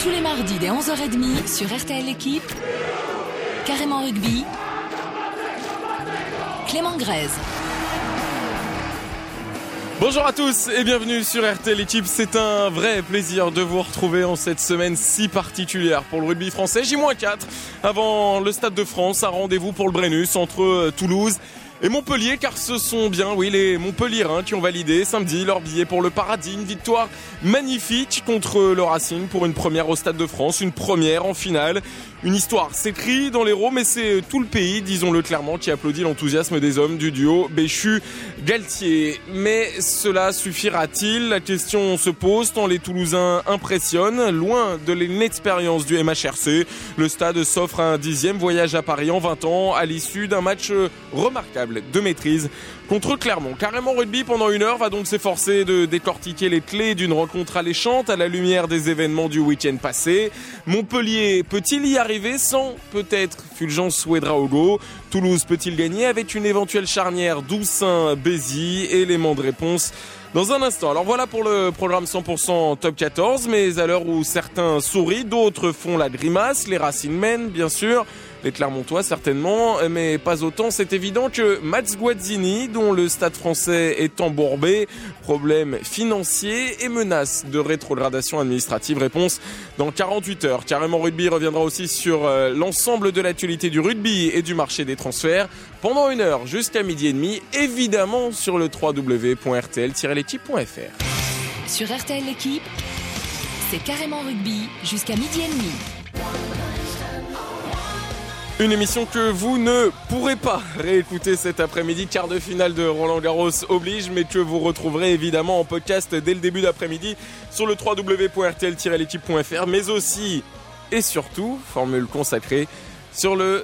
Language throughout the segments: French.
Tous les mardis dès 11h30 sur RTL Équipe, Carrément Rugby, Clément Grèze. Bonjour à tous et bienvenue sur RTL Équipe. C'est un vrai plaisir de vous retrouver en cette semaine si particulière pour le rugby français. J-4 avant le Stade de France, un rendez-vous pour le Brennus entre Toulouse et Montpellier, car ce sont bien, oui, les Montpelliérains qui ont validé samedi leur billet pour le Paradis. Une victoire magnifique contre le Racing pour une première au Stade de France, une première en finale. Une histoire s'écrit dans l'Hérault, mais c'est tout le pays, disons-le clairement, qui applaudit l'enthousiasme des hommes du duo Béchu-Galtier. Mais cela suffira-t-il ? La question se pose tant les Toulousains impressionnent. Loin de l'inexpérience du MHRC, le stade s'offre un 10e voyage à Paris en 20 ans à l'issue d'un match remarquable de maîtrise contre Clermont. Carrément Rugby pendant une heure va donc s'efforcer de décortiquer les clés d'une rencontre alléchante à la lumière des événements du week-end passé. Montpellier peut-il y arriver sans peut-être Fulgence Ouedraogo ? Toulouse peut-il gagner avec une éventuelle charnière Doussin-Bézi ? Élément de réponse dans un instant. Alors voilà pour le programme 100% Top 14, mais à l'heure où certains sourient, d'autres font la grimace, les Racing-men bien sûr, les Clermontois certainement, mais pas autant. C'est évident que Mats Guazzini, dont le stade français est embourbé, problème financier et menace de rétrogradation administrative. Réponse dans 48 heures. Carrément Rugby reviendra aussi sur l'ensemble de l'actualité du rugby et du marché des transferts pendant une heure jusqu'à 12h30, évidemment sur le www.rtl-l'équipe.fr. Sur RTL L'équipe, c'est Carrément Rugby jusqu'à 12h30. Une émission que vous ne pourrez pas réécouter cet après-midi, quart de finale de Roland-Garros oblige, mais que vous retrouverez évidemment en podcast dès le début d'après-midi sur le www.rtl-l'équipe.fr, mais aussi et surtout, formule consacrée, sur le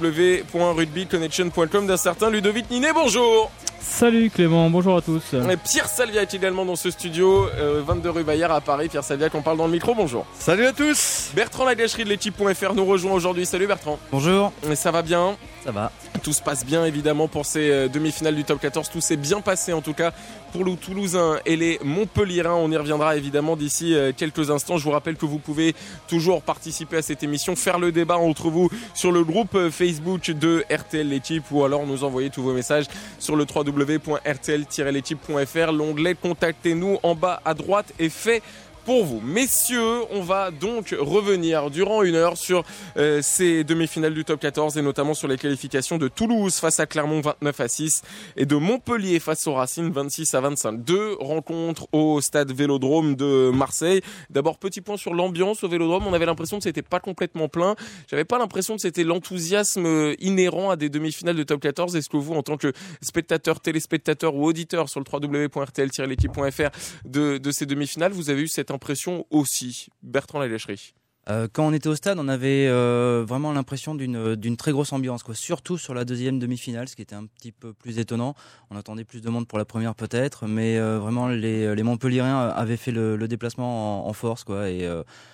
www.rugbyconnection.com d'un certain Ludovic Ninet. Bonjour. Salut Clément, bonjour à tous. Et Pierre Salviac également dans ce studio, 22 rue Bayard à Paris. Pierre Salviac, on parle dans le micro, bonjour. Salut à tous. Bertrand Lagacherie de l'équipe.fr nous rejoint aujourd'hui. Salut Bertrand. Bonjour. Et ça va bien ? Ça va. Tout se passe bien évidemment pour ces demi-finales du Top 14. Tout s'est bien passé en tout cas pour les Toulousains et les Montpelliérains. On y reviendra évidemment d'ici quelques instants. Je vous rappelle que vous pouvez toujours participer à cette émission, faire le débat entre vous sur le groupe Facebook de RTL L'équipe ou alors nous envoyer tous vos messages sur le www.rtl-l'équipe.fr. L'onglet Contactez-nous en bas à droite est fait pour vous. Messieurs, on va donc revenir durant une heure sur ces demi-finales du Top 14 et notamment sur les qualifications de Toulouse face à Clermont 29-6 et de Montpellier face au Racing 26-25. Deux rencontres au stade Vélodrome de Marseille. D'abord, petit point sur l'ambiance au Vélodrome. On avait l'impression que c'était pas complètement plein. J'avais pas l'impression que c'était l'enthousiasme inhérent à des demi-finales de Top 14. Est-ce que vous, en tant que spectateur, téléspectateur ou auditeur sur le www.rtl-l'équipe.fr de ces demi-finales, vous avez eu cette impression aussi? Bertrand Lagacherie. Quand on était au stade, on avait vraiment l'impression d'une très grosse ambiance, quoi. Surtout sur la deuxième demi-finale, ce qui était un petit peu plus étonnant. On attendait plus de monde pour la première peut-être, mais vraiment les Montpelliérains avaient fait le déplacement en force, quoi, et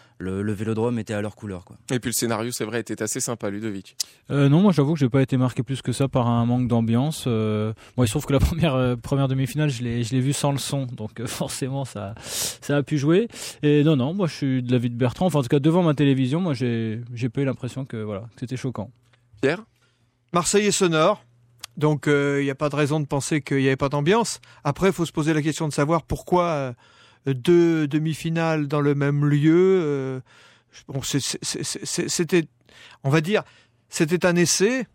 le Vélodrome était à leur couleur, quoi. Et puis le scénario, c'est vrai, était assez sympa, Ludovic. Non, moi j'avoue que j'ai pas été marqué plus que ça par un manque d'ambiance. Bon, il se trouve que la première demi-finale, je l'ai vue sans le son, donc forcément ça a pu jouer. Et non, moi je suis de l'avis de Bertrand. Enfin, en tout cas, devant ma télévision, moi j'ai pas eu l'impression que c'était choquant. Pierre ? Marseille est sonore, donc il n'y a pas de raison de penser qu'il n'y avait pas d'ambiance. Après, il faut se poser la question de savoir pourquoi deux demi-finales dans le même lieu. Bon, c'était, on va dire, c'était un essai.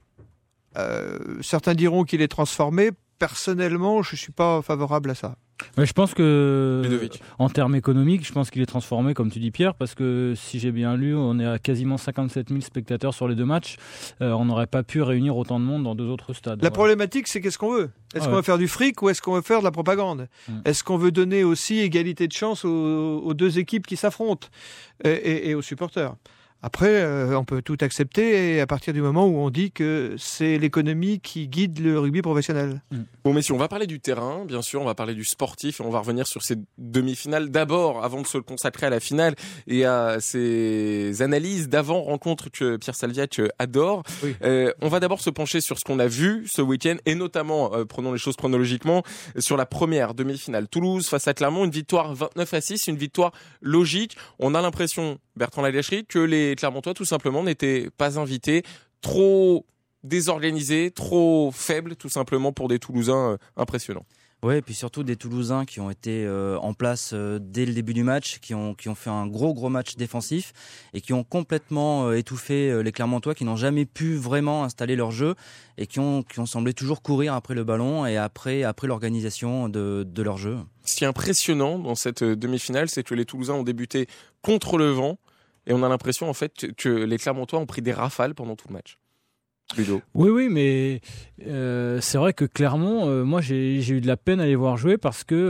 Certains diront qu'il est transformé. Personnellement, je ne suis pas favorable à ça. Mais je pense que, Ludovic. en termes économiques, je pense qu'il est transformé, comme tu dis Pierre, parce que si j'ai bien lu, on est à quasiment 57 000 spectateurs sur les deux matchs. On n'aurait pas pu réunir autant de monde dans deux autres stades. La problématique, c'est qu'est-ce qu'on veut ? Est-ce qu'on veut faire du fric ou est-ce qu'on veut faire de la propagande ? Est-ce qu'on veut donner aussi égalité de chance aux deux équipes qui s'affrontent et aux supporters ? Après, on peut tout accepter à partir du moment où on dit que c'est l'économie qui guide le rugby professionnel. Bon, messieurs, on va parler du terrain, bien sûr, on va parler du sportif et on va revenir sur ces demi-finales d'abord, avant de se consacrer à la finale et à ces analyses d'avant-rencontre que Pierre Salviac adore. Oui. On va d'abord se pencher sur ce qu'on a vu ce week-end et notamment, prenons les choses chronologiquement, sur la première demi-finale. Toulouse face à Clermont, une victoire 29-6, une victoire logique. On a l'impression, Bertrand Lalècherie, que les Clermontois tout simplement n'étaient pas invités, trop désorganisés, trop faibles tout simplement pour des Toulousains impressionnants. Oui, et puis surtout des Toulousains qui ont été en place dès le début du match, qui ont fait un gros match défensif et qui ont complètement étouffé les Clermontois qui n'ont jamais pu vraiment installer leur jeu et qui ont semblé toujours courir après le ballon et après l'organisation de leur jeu. Ce qui est impressionnant dans cette demi-finale, c'est que les Toulousains ont débuté contre le vent et on a l'impression en fait que les Clermontois ont pris des rafales pendant tout le match. Ludo. Oui, mais c'est vrai que Clermont, moi j'ai eu de la peine à les voir jouer parce qu'on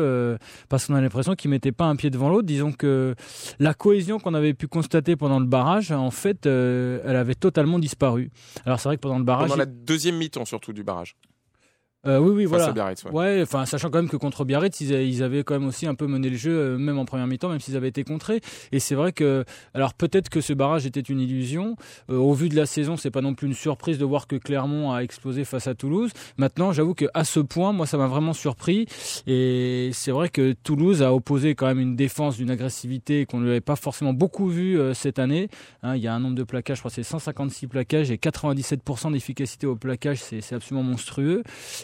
a l'impression qu'ils mettaient pas un pied devant l'autre. Disons que la cohésion qu'on avait pu constater pendant le barrage, en fait, elle avait totalement disparu. Alors c'est vrai que pendant le barrage, pendant la deuxième mi-temps surtout du barrage. Oui, face voilà. à Biarritz, ouais, enfin, sachant quand même que contre Biarritz, ils avaient quand même aussi un peu mené le jeu, même en première mi-temps, même s'ils avaient été contrés. Et c'est vrai que, alors peut-être que ce barrage était une illusion. Au vu de la saison, c'est pas non plus une surprise de voir que Clermont a explosé face à Toulouse. Maintenant, j'avoue que à ce point, moi, ça m'a vraiment surpris. Et c'est vrai que Toulouse a opposé quand même une défense d'une agressivité qu'on ne l'avait pas forcément beaucoup vue cette année. Hein, il y a un nombre de plaquages, je crois que c'est 156 plaquages et 97% d'efficacité au plaquage, c'est absolument monstrueux.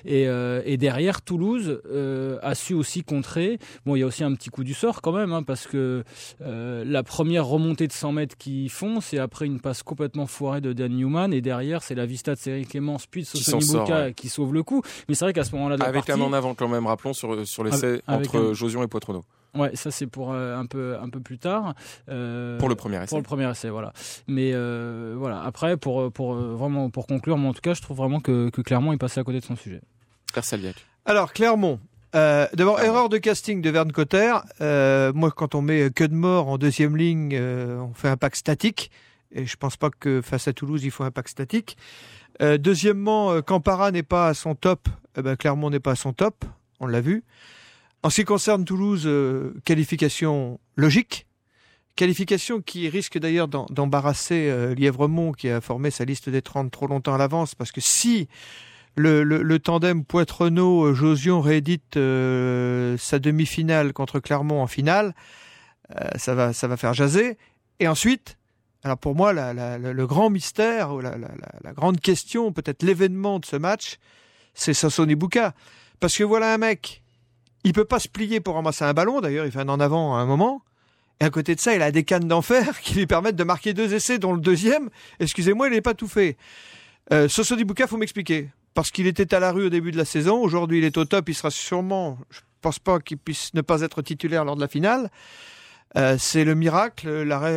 Et derrière, Toulouse a su aussi contrer. Bon, il y a aussi un petit coup du sort quand même, hein, parce que la première remontée de 100 mètres qu'ils font, c'est après une passe complètement foirée de Dan Newman, et derrière, c'est la vista de Cédric Clémence, puis de Sosoni Buka qui sauve le coup. Mais c'est vrai qu'à ce moment-là de la partie... Avec un en avant quand même, rappelons, sur l'essai entre Josion et Poitrenaud. Ouais, ça c'est pour un peu plus tard. Pour le premier essai. Pour le premier essai, voilà. Mais voilà. Après, pour vraiment pour conclure, moi en tout cas, je trouve vraiment que Clermont est passé à côté de son sujet. Pierre Salviac. Alors Clermont. D'abord, erreur de casting de Verne Cotter. Moi, quand on met que de mort en deuxième ligne, on fait un pack statique. Et je pense pas que face à Toulouse, il faut un pack statique. Deuxièmement, Campara n'est pas à son top. Clermont n'est pas à son top. On l'a vu. En ce qui concerne Toulouse, qualification logique. Qualification qui risque d'ailleurs d'embarrasser Lièvremont, qui a formé sa liste des 30 trop longtemps à l'avance. Parce que si le tandem Poitrenaud-Josion réédite sa demi-finale contre Clermont en finale, ça va faire jaser. Et ensuite, alors pour moi, le grand mystère, ou la grande question, peut-être l'événement de ce match, c'est Sosoni Buka. Parce que voilà un mec, il peut pas se plier pour ramasser un ballon, d'ailleurs il fait un en avant à un moment, et à côté de ça, il a des cannes d'enfer qui lui permettent de marquer 2 essais, dont le deuxième, excusez-moi, il n'est pas tout fait. Sosoni Buka, faut m'expliquer. Parce qu'il était à la rue au début de la saison, aujourd'hui il est au top, il sera sûrement, je pense pas qu'il puisse ne pas être titulaire lors de la finale. C'est le miracle,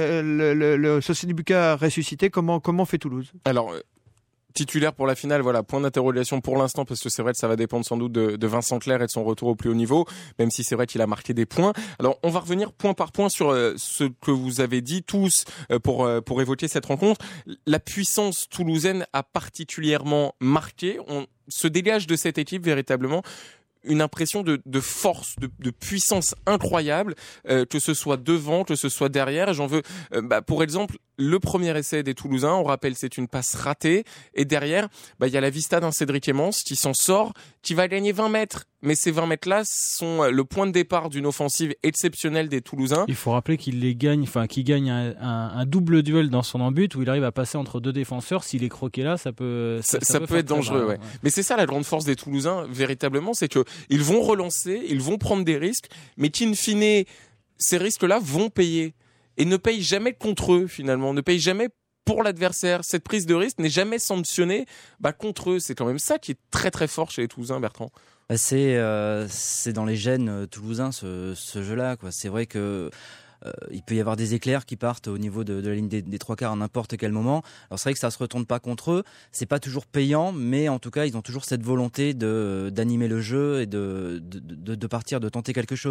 le Sosoni Buka ressuscité, comment fait Toulouse ? Alors, titulaire pour la finale, voilà, point d'interrogation pour l'instant, parce que c'est vrai que ça va dépendre sans doute de Vincent Clerc et de son retour au plus haut niveau, même si c'est vrai qu'il a marqué des points. Alors, on va revenir point par point sur ce que vous avez dit tous pour évoquer cette rencontre. La puissance toulousaine a particulièrement marqué. On se dégage de cette équipe véritablement une impression de force, de puissance incroyable, que ce soit devant, que ce soit derrière. J'en veux, pour exemple, le premier essai des Toulousains, on rappelle, c'est une passe ratée. Et derrière, il y a la vista d'un Cédric Clémence qui s'en sort, qui va gagner 20 mètres. Mais ces 20 mètres-là sont le point de départ d'une offensive exceptionnelle des Toulousains. Il faut rappeler qu'il gagne un double duel dans son embut où il arrive à passer entre 2 défenseurs. S'il est croqué là, ça peut être dangereux. Ouais. Mais c'est ça la grande force des Toulousains, véritablement, c'est que ils vont relancer, ils vont prendre des risques, mais qu'in fine, ces risques-là vont payer. Et ne payent jamais contre eux, finalement. Ne payent jamais pour l'adversaire. Cette prise de risque n'est jamais sanctionnée contre eux. C'est quand même ça qui est très très fort chez les Toulousains, Bertrand. C'est dans les gènes toulousains ce jeu-là, quoi. C'est vrai que il peut y avoir des éclairs qui partent au niveau de la ligne des 3 quarts à n'importe quel moment. Alors c'est vrai que ça se retourne pas contre eux, c'est pas toujours payant, mais en tout cas ils ont toujours cette volonté d'animer le jeu et de partir, de tenter quelque chose.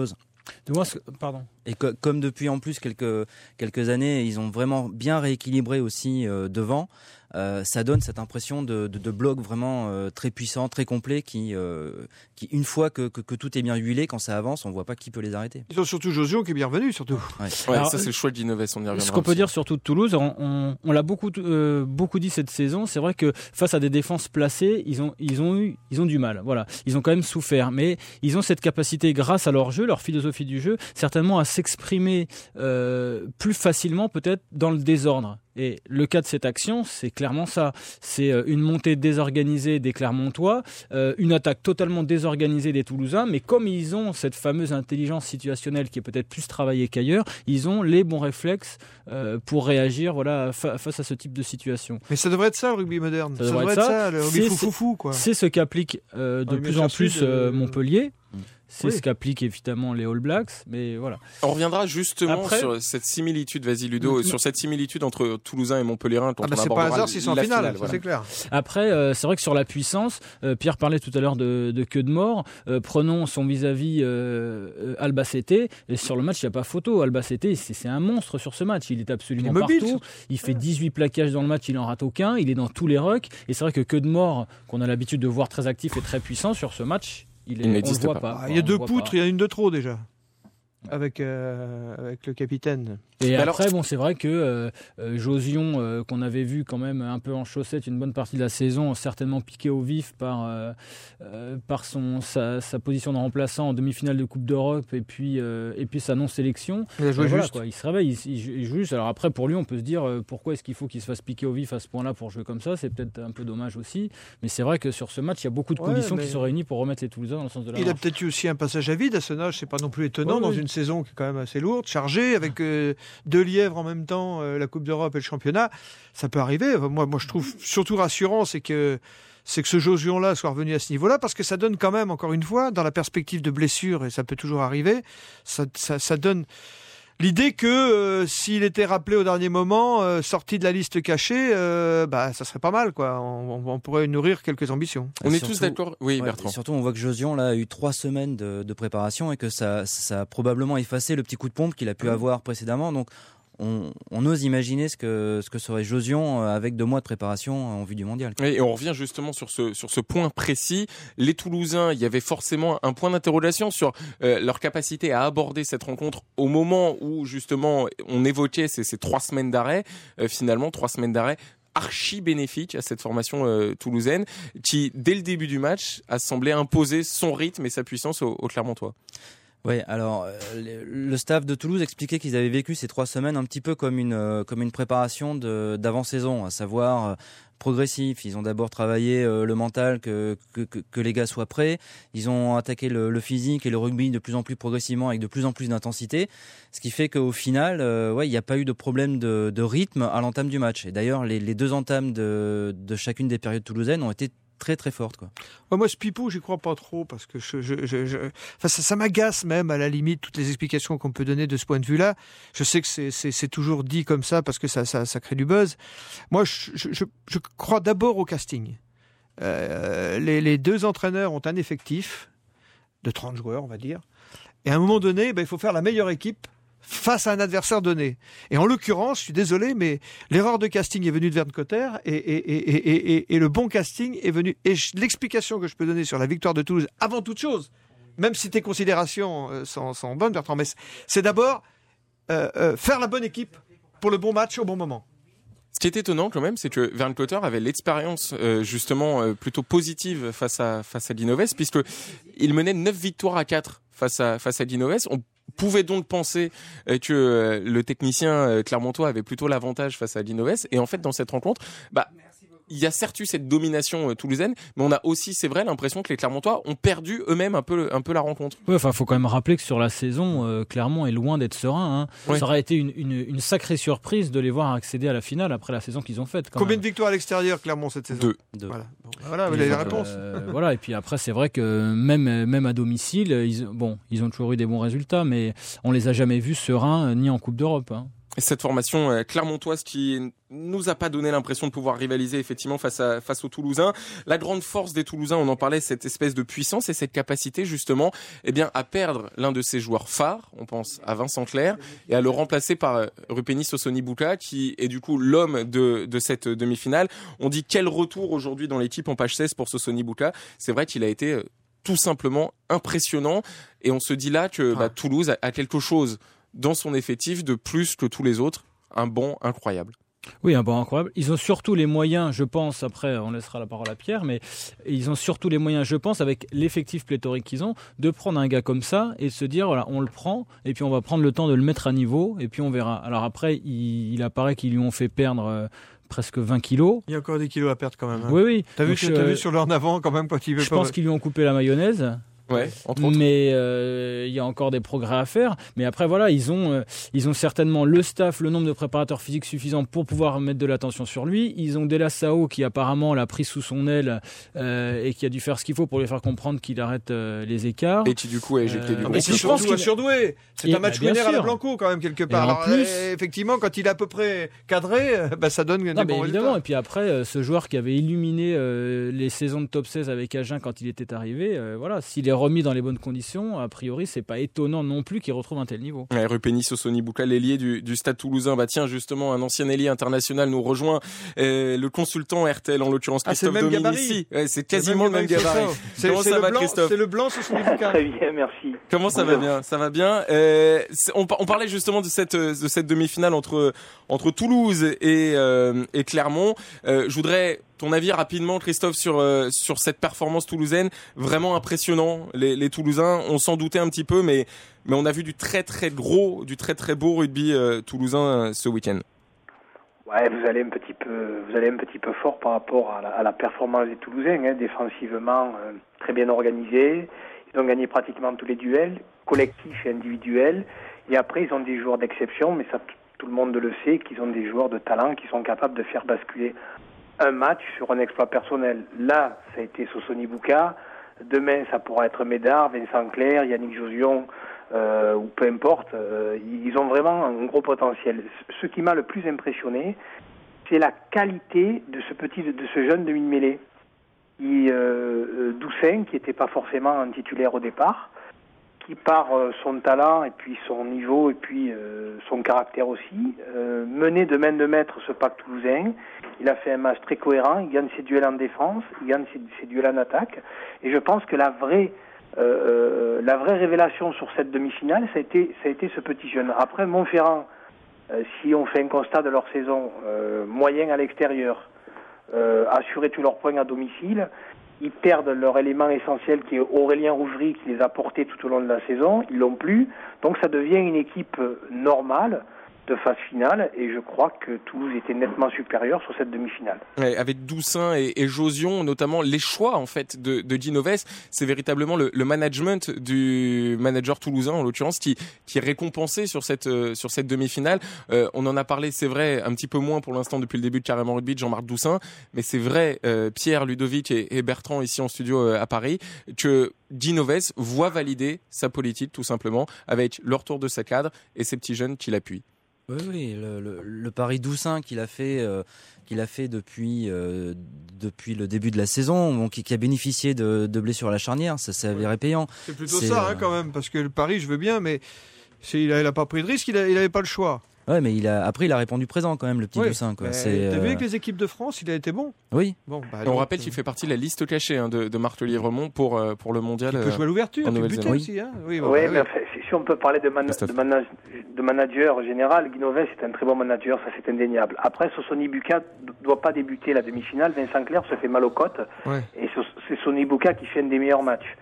Pardon. Et comme depuis en plus quelques années, ils ont vraiment bien rééquilibré aussi devant. Ça donne cette impression de bloc vraiment très puissant, très complet, qui une fois que tout est bien huilé, quand ça avance, on voit pas qui peut les arrêter. Ils ont surtout Josion qui est bien revenu, surtout. Ouais, alors, ça c'est le choix de l'Innovès, on y reviendra. Ce qu'on peut dire surtout de Toulouse, on l'a beaucoup dit cette saison, c'est vrai que face à des défenses placées, ils ont du mal. Voilà, ils ont quand même souffert, mais ils ont cette capacité, grâce à leur jeu, leur philosophie du jeu, certainement à s'exprimer plus facilement peut-être dans le désordre. Et le cas de cette action, c'est clairement ça. C'est une montée désorganisée des Clermontois, une attaque totalement désorganisée des Toulousains, mais comme ils ont cette fameuse intelligence situationnelle qui est peut-être plus travaillée qu'ailleurs, ils ont les bons réflexes pour réagir face à ce type de situation. Mais ça devrait être ça, le rugby moderne. Ça devrait être ça, le rugby foufou, quoi. C'est ce qu'applique de plus en plus Montpellier. C'est ce qu'appliquent évidemment les All Blacks, mais voilà. On reviendra justement sur cette similitude, vas-y Ludo, sur cette similitude entre Toulousain et Montpellierin. C'est pas un hasard s'ils sont en finale, voilà. C'est clair. Après, c'est vrai que sur la puissance, Pierre parlait tout à l'heure de queue de mort. Prenons son vis-à-vis Albacete, et sur le match, il n'y a pas photo. Albacete, c'est un monstre sur ce match. Il est absolument partout. Il fait 18 plaquages dans le match, il n'en rate aucun. Il est dans tous les rucks. Et c'est vrai que queue de mort, qu'on a l'habitude de voir très actif et très puissant sur ce match, il n'existe pas. Il y a 2 poutres, il y a une de trop déjà. Avec le capitaine. Et après, c'est vrai que Josion, qu'on avait vu quand même un peu en chaussette une bonne partie de la saison, certainement piqué au vif par sa position de remplaçant en demi-finale de Coupe d'Europe et puis sa non-sélection. Il a joué juste. Quoi, il se réveille, il joue juste. Alors après, pour lui, on peut se dire pourquoi est-ce qu'il faut qu'il se fasse piquer au vif à ce point-là pour jouer comme ça. C'est peut-être un peu dommage aussi. Mais c'est vrai que sur ce match, il y a beaucoup de conditions qui sont réunies pour remettre les Toulousains dans le sens de la marche. Il a peut-être eu aussi un passage à vide à ce âge. C'est pas non plus étonnant dans une saison qui est quand même assez lourde, chargée, avec 2 lièvres en même temps, la Coupe d'Europe et le championnat. Ça peut arriver. Moi, je trouve surtout rassurant, c'est que ce Josion-là soit revenu à ce niveau-là, parce que ça donne quand même, encore une fois, dans la perspective de blessure, et ça peut toujours arriver, ça donne l'idée que s'il était rappelé au dernier moment, sorti de la liste cachée, ça serait pas mal, quoi. On pourrait nourrir quelques ambitions. On est tous d'accord. Oui, Bertrand. Surtout, on voit que Josion là, a eu 3 semaines de préparation et que ça a probablement effacé le petit coup de pompe qu'il a pu avoir précédemment. Donc, on ose imaginer ce que serait Josion avec 2 mois de préparation en vue du mondial. Et on revient justement sur ce point précis. Les Toulousains, il y avait forcément un point d'interrogation sur leur capacité à aborder cette rencontre au moment où justement on évoquait ces 3 semaines d'arrêt. Finalement, 3 semaines d'arrêt archi bénéfique à cette formation toulousaine qui, dès le début du match, a semblé imposer son rythme et sa puissance aux Clermontois. Oui, alors le staff de Toulouse expliquait qu'ils avaient vécu ces 3 semaines un petit peu comme une préparation d'avant-saison, à savoir progressif. Ils ont d'abord travaillé le mental, que les gars soient prêts. Ils ont attaqué le physique et le rugby de plus en plus progressivement avec de plus en plus d'intensité. Ce qui fait qu'au final, il n'y a pas eu de problème de rythme à l'entame du match. Et d'ailleurs, les 2 entames de chacune des périodes toulousaines ont été très très forte, quoi. Moi, ce pipeau, j'y crois pas trop, parce que ça m'agace même, à la limite, toutes les explications qu'on peut donner de ce point de vue-là. Je sais que c'est toujours dit comme ça parce que ça crée du buzz. Moi, je crois d'abord au casting. Les 2 entraîneurs ont un effectif de 30 joueurs, on va dire. Et à un moment donné, il faut faire la meilleure équipe face à un adversaire donné. Et en l'occurrence, je suis désolé, mais l'erreur de casting est venue de Verne Cotter et le bon casting est venu. Et l'explication que je peux donner sur la victoire de Toulouse, avant toute chose, même si tes considérations sont bonnes, Bertrand, mais c'est d'abord faire la bonne équipe pour le bon match au bon moment. Ce qui est étonnant quand même, c'est que Verne Cotter avait l'expérience justement plutôt positive face à l'Innovès, puisque il menait 9 victoires à 4 face à l'Innovès. On pouvait donc penser que le technicien clermontois avait plutôt l'avantage face à l'Innovès. Et en fait, dans cette rencontre, il y a certes eu cette domination toulousaine, mais on a aussi, c'est vrai, l'impression que les Clermontois ont perdu eux-mêmes un peu la rencontre. Ouais, faut quand même rappeler que sur la saison, Clermont est loin d'être serein. Hein. Oui. Ça aurait été une sacrée surprise de les voir accéder à la finale après la saison qu'ils ont faite. Combien de victoires à l'extérieur, Clermont, cette saison ? 2. Voilà, vous avez la réponse. Voilà, et puis après, c'est vrai que même à domicile, ils ont toujours eu des bons résultats, mais on les a jamais vus sereins, ni en Coupe d'Europe. Hein. cette formation clermontoise qui nous a pas donné l'impression de pouvoir rivaliser effectivement face aux Toulousains. La grande force des Toulousains, on en parlait, cette espèce de puissance et cette capacité justement, à perdre l'un de ses joueurs phares, on pense à Vincent Clerc, et à le remplacer par Rupeni Sosoni-Buka, qui est du coup l'homme de cette demi-finale. On dit quel retour aujourd'hui dans l'équipe en page 16 pour Sosoni-Buka. C'est vrai qu'il a été tout simplement impressionnant, et on se dit là que Toulouse a quelque chose dans son effectif de plus que tous les autres, un banc incroyable. Oui, un banc incroyable. Ils ont surtout les moyens, je pense, après on laissera la parole à Pierre, mais ils ont surtout les moyens, je pense, avec l'effectif pléthorique qu'ils ont, de prendre un gars comme ça et de se dire, voilà, on le prend et puis on va prendre le temps de le mettre à niveau et puis on verra. Alors après, il apparaît qu'ils lui ont fait perdre presque 20 kilos. Il y a encore des kilos à perdre quand même. Hein. Oui. T'as vu sur l'heure d'avant quand même quand il veut je pense qu'ils lui ont coupé la mayonnaise. Ouais, entre autres. Mais il y a encore des progrès à faire. Mais après, voilà, ils ont certainement le staff, le nombre de préparateurs physiques suffisant pour pouvoir mettre de l'attention sur lui. Ils ont Della Sao qui apparemment l'a pris sous son aile et qui a dû faire ce qu'il faut pour lui faire comprendre qu'il arrête les écarts. Et qui du coup a éjecté du groupe. Mais c'est surtout un surdoué. C'est un match winner à la Blanco quand même quelque part. Alors, en plus, effectivement, quand il est à peu près cadré, ça donne des bons résultats. Et puis après, ce joueur qui avait illuminé les saisons de top 16 avec Agen quand il était arrivé, voilà, s'il est remis dans les bonnes conditions, a priori c'est pas étonnant non plus qu'il retrouve un tel niveau. Rupeni Sosoni-Buka, l'ailier du Stade Toulousain. Tiens, justement, un ancien ailier international nous rejoint, le consultant RTL, en l'occurrence Christophe Dominici. C'est quasiment le même gabarit. Comment ça va, Christophe? C'est le blanc Sosoni-Buka. Très bien, merci. Comment ça va bien? Ça va bien. On parlait justement de cette demi-finale entre Toulouse et Clermont. Je voudrais ton avis rapidement, Christophe, sur cette performance toulousaine. Vraiment impressionnant. Les Toulousains, on s'en doutait un petit peu, mais on a vu du très très gros, du très très beau rugby toulousain ce week-end. Ouais, vous allez un petit peu fort par rapport à la performance des Toulousains, hein, défensivement très bien organisés. Ils ont gagné pratiquement tous les duels, collectifs et individuels. Et après, ils ont des joueurs d'exception, mais ça, tout le monde le sait, qu'ils ont des joueurs de talent qui sont capables de faire basculer un match sur un exploit personnel. Là, ça a été Sosoni-Buka. Demain, ça pourra être Médard, Vincent Clerc, Yannick Josion, ou peu importe. Ils ont vraiment un gros potentiel. Ce qui m'a le plus impressionné, c'est la qualité de ce jeune demi-mêlée. Doussin, qui n'était pas forcément un titulaire au départ, qui par son talent et puis son niveau et puis son caractère aussi, menait de main de maître ce pack toulousain. Il a fait un match très cohérent, il gagne ses duels en défense, il gagne ses duels en attaque, et je pense que la vraie révélation sur cette demi-finale, ça a été ce petit jeune. Après, Montferrand, si on fait un constat de leur saison, moyen à l'extérieur, assurer tous leurs points à domicile, ils perdent leur élément essentiel qui est Aurélien Rougerie, qui les a portés tout au long de la saison, ils l'ont plus, donc ça devient une équipe normale de phase finale, et je crois que Toulouse était nettement supérieur sur cette demi-finale. Ouais, avec Doussin et Josion, notamment les choix en fait de Guinoves, c'est véritablement le management du manager toulousain en l'occurrence qui est récompensé sur cette demi-finale. On en a parlé, c'est vrai, un petit peu moins pour l'instant depuis le début de Carrément Rugby de Jean-Marc Doussin, mais c'est vrai, Pierre, Ludovic et Bertrand ici en studio à Paris, que Guinoves voit valider sa politique tout simplement avec le retour de sa cadre et ces petits jeunes qui l'appuient. Oui, le pari Doussin qu'il a fait depuis le début de la saison, qui a bénéficié de blessures à la charnière, ça s'est avéré payant. C'est plutôt ça quand même, parce que le pari, je veux bien, mais il a pas pris de risque, il avait pas le choix. Ouais, mais il a répondu présent quand même, le petit Doussin. T'as vu avec les équipes de France, il a été bon. Oui. Bon, on rappelle qu'il fait partie de la liste cachée de Marc Lièvremont pour le mondial. Il peut jouer à l'ouverture, tu butais aussi. Hein. Oui, mais enfin, si on peut parler de manager général, Guinoves c'est un très bon manager, ça c'est indéniable. Après, Sosoni-Buka ne doit pas débuter la demi-finale. Vincent Clerc se fait mal aux côtes, et c'est Sosoni-Buka qui fait un des meilleurs matchs.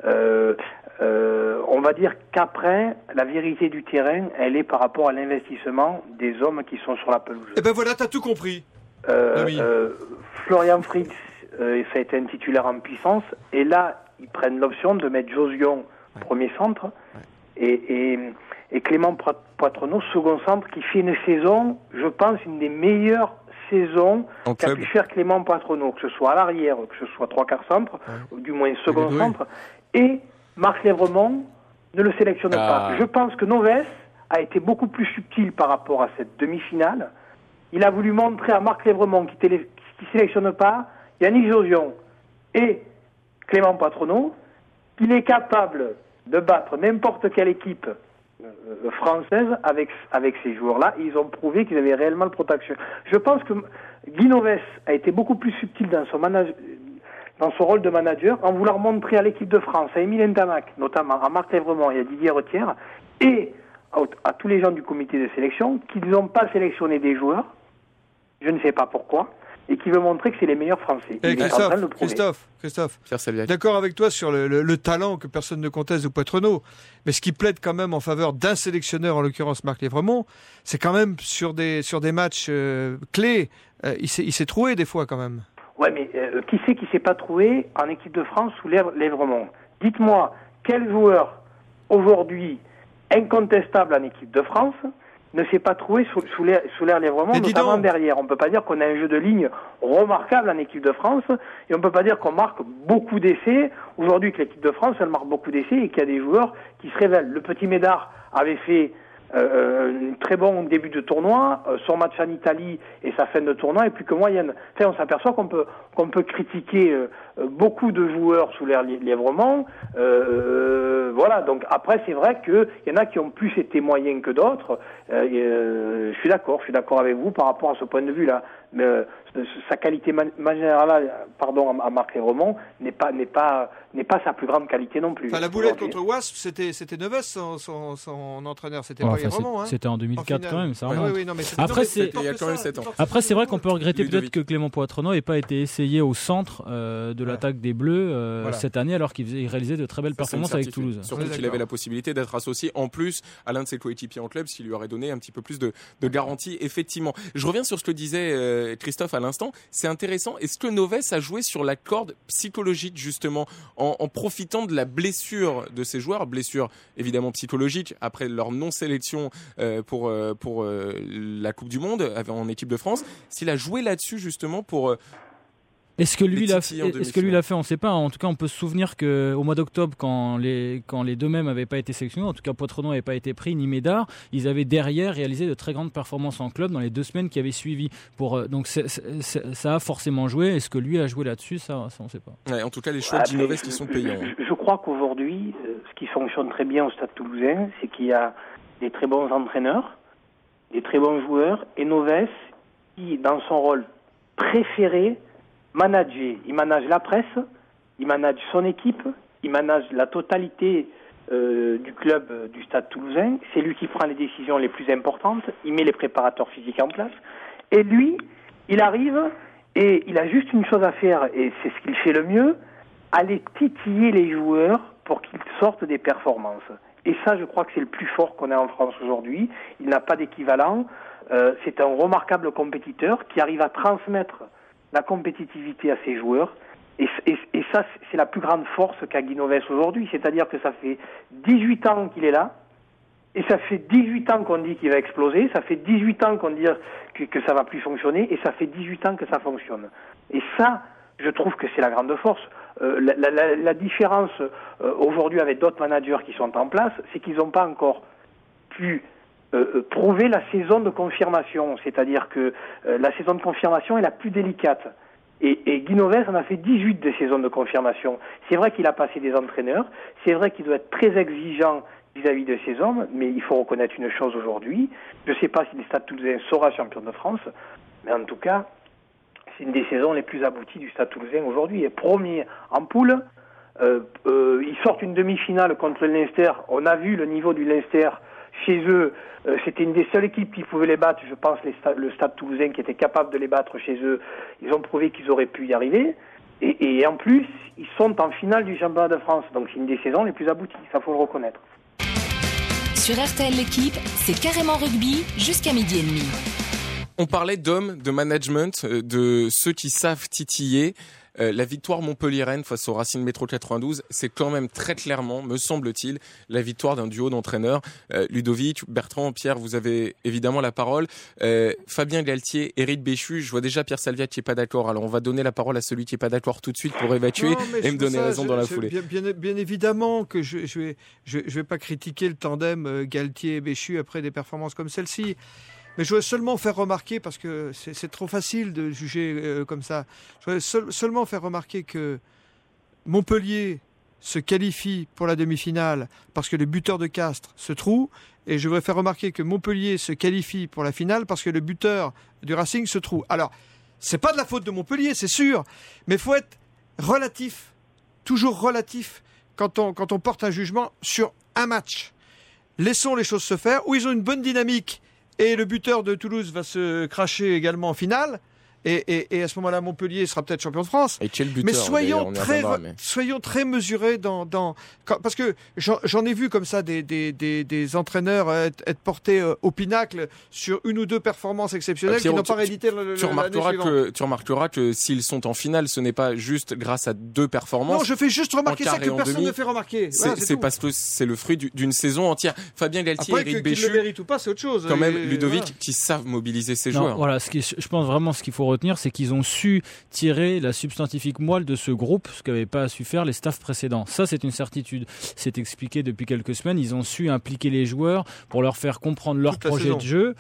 On va dire qu'après, la vérité du terrain, elle est par rapport à l'investissement des hommes qui sont sur la pelouse. Et ben voilà, t'as tout compris. Florian Fritz, ça a été un titulaire en puissance, et là, ils prennent l'option de mettre Josion premier centre, et Clément Poitrenaud second centre, qui fait une saison, je pense, une des meilleures saisons qu'a pu faire Clément Poitrenaud, que ce soit à l'arrière, que ce soit 3/4 centre, ou du moins second centre, et Marc Lièvremont ne le sélectionne pas. Je pense que Noves a été beaucoup plus subtil par rapport à cette demi-finale. Il a voulu montrer à Marc Lévremont, qui sélectionne pas Yannick Jauzion et Clément Poitrenaud, qu'il est capable de battre n'importe quelle équipe française avec ces joueurs-là. Ils ont prouvé qu'ils avaient réellement le protection. Je pense que Guy Novès a été beaucoup plus subtil dans son rôle de manager, en voulant montrer à l'équipe de France, à Émile Ntamak, notamment à Marc Lévremont et à Didier Retière, et à tous les gens du comité de sélection, qu'ils n'ont pas sélectionné des joueurs, je ne sais pas pourquoi, et qui veut montrer que c'est les meilleurs Français. Christophe, d'accord avec toi sur le talent que personne ne conteste de Poitrenaud, mais ce qui plaide quand même en faveur d'un sélectionneur, en l'occurrence Marc Lévremont, c'est quand même sur des matchs clés, il s'est troué des fois quand même. Ouais, mais qui c'est qui s'est pas trouvé en équipe de France sous Lévremont ? Dites-moi, quel joueur aujourd'hui incontestable en équipe de France ne s'est pas trouvé sous l'air Lévremont, notamment derrière. On ne peut pas dire qu'on a un jeu de ligne remarquable en équipe de France, et on ne peut pas dire qu'on marque beaucoup d'essais. Aujourd'hui, que l'équipe de France, elle marque beaucoup d'essais et qu'il y a des joueurs qui se révèlent. Le petit Médard avait fait un très bon début de tournoi, son match en Italie et sa fin de tournoi est plus que moyenne. Enfin, on s'aperçoit qu'on peut critiquer beaucoup de joueurs sous l'air Lévremont. Voilà, donc après c'est vrai qu'il y en a qui ont plus été moyens que d'autres. Je suis d'accord avec vous par rapport à ce point de vue-là. Mais sa qualité managériale, à Marc Lévremont n'est pas sa plus grande qualité non plus. Enfin, la boulette contre Wasp, c'était Novès son entraîneur, c'était pas Lévremont. C'était en 2004 quand même, ça remonte. Oui, non, mais Après, il y a quand même 7 ans. Après, c'est vrai qu'on peut regretter peut-être que Clément Poitrenaud n'ait pas été essayé au centre de l'attaque des Bleus cette année, alors qu'il réalisait de très belles performances avec Toulouse. Surtout qu'il avait la possibilité d'être associé en plus à l'un de ses coéquipiers en club, ce qui lui aurait donné un petit peu plus de garantie, effectivement. Je reviens sur ce que disait Christophe à l'instant. C'est intéressant. Est-ce que Novès a joué sur la corde psychologique, justement, en profitant de la blessure de ses joueurs, blessure évidemment psychologique après leur non-sélection pour la Coupe du Monde en équipe de France, s'il a joué là-dessus justement pour... Est-ce que lui l'a fait, on ne sait pas. En tout cas, on peut se souvenir qu'au mois d'octobre, quand les deux mêmes n'avaient pas été sélectionnés, en tout cas Poitrenaud n'avait pas été pris, ni Médard, ils avaient derrière réalisé de très grandes performances en club dans les 2 semaines qui avaient suivi. Donc ça a forcément joué. Est-ce que lui a joué là-dessus ? Ça on ne sait pas. Ouais, en tout cas, les choix de Novès qui sont payants. Je crois qu'aujourd'hui, ce qui fonctionne très bien au Stade Toulousain, c'est qu'il y a des très bons entraîneurs, des très bons joueurs, et Novès, qui, dans son rôle préféré, il manage la presse, il manage son équipe, il manage la totalité du club du Stade Toulousain. C'est lui qui prend les décisions les plus importantes, il met les préparateurs physiques en place. Et lui, il arrive et il a juste une chose à faire, et c'est ce qu'il fait le mieux, aller titiller les joueurs pour qu'ils sortent des performances. Et ça, je crois que c'est le plus fort qu'on a en France aujourd'hui. Il n'a pas d'équivalent. C'est un remarquable compétiteur qui arrive à transmettre la compétitivité à ses joueurs, et ça, c'est la plus grande force qu'a Guy Novès aujourd'hui, c'est-à-dire que ça fait 18 ans qu'il est là, et ça fait 18 ans qu'on dit qu'il va exploser, ça fait 18 ans qu'on dit que ça va plus fonctionner, et ça fait 18 ans que ça fonctionne. Et ça, je trouve que c'est la grande force. La différence aujourd'hui avec d'autres managers qui sont en place, c'est qu'ils n'ont pas encore pu prouver la saison de confirmation, c'est-à-dire que la saison de confirmation est la plus délicate. Et Guy Novès en a fait 18 des saisons de confirmation. C'est vrai qu'il a passé des entraîneurs, c'est vrai qu'il doit être très exigeant vis-à-vis de ses hommes, mais il faut reconnaître une chose aujourd'hui. Je ne sais pas si le Stade Toulousain sera champion de France, mais en tout cas, c'est une des saisons les plus abouties du Stade Toulousain aujourd'hui. Il est premier en poule. Ils sortent une demi-finale contre le Leinster. On a vu le niveau du Leinster chez eux. C'était une des seules équipes qui pouvait les battre, je pense, le Stade Toulousain, qui était capable de les battre chez eux. Ils ont prouvé qu'ils auraient pu y arriver. Et en plus, ils sont en finale du championnat de France. Donc c'est une des saisons les plus abouties, ça faut le reconnaître. Sur RTL L'équipe, c'est carrément rugby jusqu'à 12h30. On parlait d'hommes, de management, de ceux qui savent titiller. La victoire montpelliéraine face au Racing Métro 92, c'est quand même très clairement, me semble-t-il, la victoire d'un duo d'entraîneurs. Ludovic, Bertrand, Pierre, vous avez évidemment la parole. Fabien Galtier, Éric Béchu, je vois déjà Pierre Salvia qui n'est pas d'accord. Alors on va donner la parole à celui qui n'est pas d'accord tout de suite pour évacuer et me donner raison dans la foulée. Bien évidemment que je vais pas critiquer le tandem Galtier et Béchu après des performances comme celle-ci. Mais je voudrais seulement faire remarquer, parce que c'est trop facile de juger comme ça, je voudrais seulement faire remarquer que Montpellier se qualifie pour la demi-finale parce que le buteur de Castres se trouve, et je voudrais faire remarquer que Montpellier se qualifie pour la finale parce que le buteur du Racing se trouve. Alors, c'est pas de la faute de Montpellier, c'est sûr, mais il faut être relatif, toujours relatif, quand on porte un jugement sur un match. Laissons les choses se faire, où ils ont une bonne dynamique, et le buteur de Toulouse va se cracher également en finale. Et à ce moment-là, Montpellier sera peut-être champion de France. Et quel buteur, mais soyons très mesurés parce que j'en ai vu comme ça des entraîneurs être portés au pinacle sur une ou deux performances exceptionnelles qui n'ont pas réédité l'année suivante. Tu remarqueras que s'ils sont en finale, ce n'est pas juste grâce à deux performances. Non, je fais juste remarquer ça que personne ne fait remarquer. C'est parce que c'est le fruit d'une saison entière. Fabien Galtier, Éric Béchu, qu'ils le méritent ou pas, c'est autre chose. Quand même, Ludovic, qui savent mobiliser ses joueurs. Voilà, je pense vraiment ce qu'il faut retenir, c'est qu'ils ont su tirer la substantifique moelle de ce groupe, ce qu'avaient pas su faire les staffs précédents. Ça, c'est une certitude. C'est expliqué depuis quelques semaines. Ils ont su impliquer les joueurs pour leur faire comprendre leur projet de jeu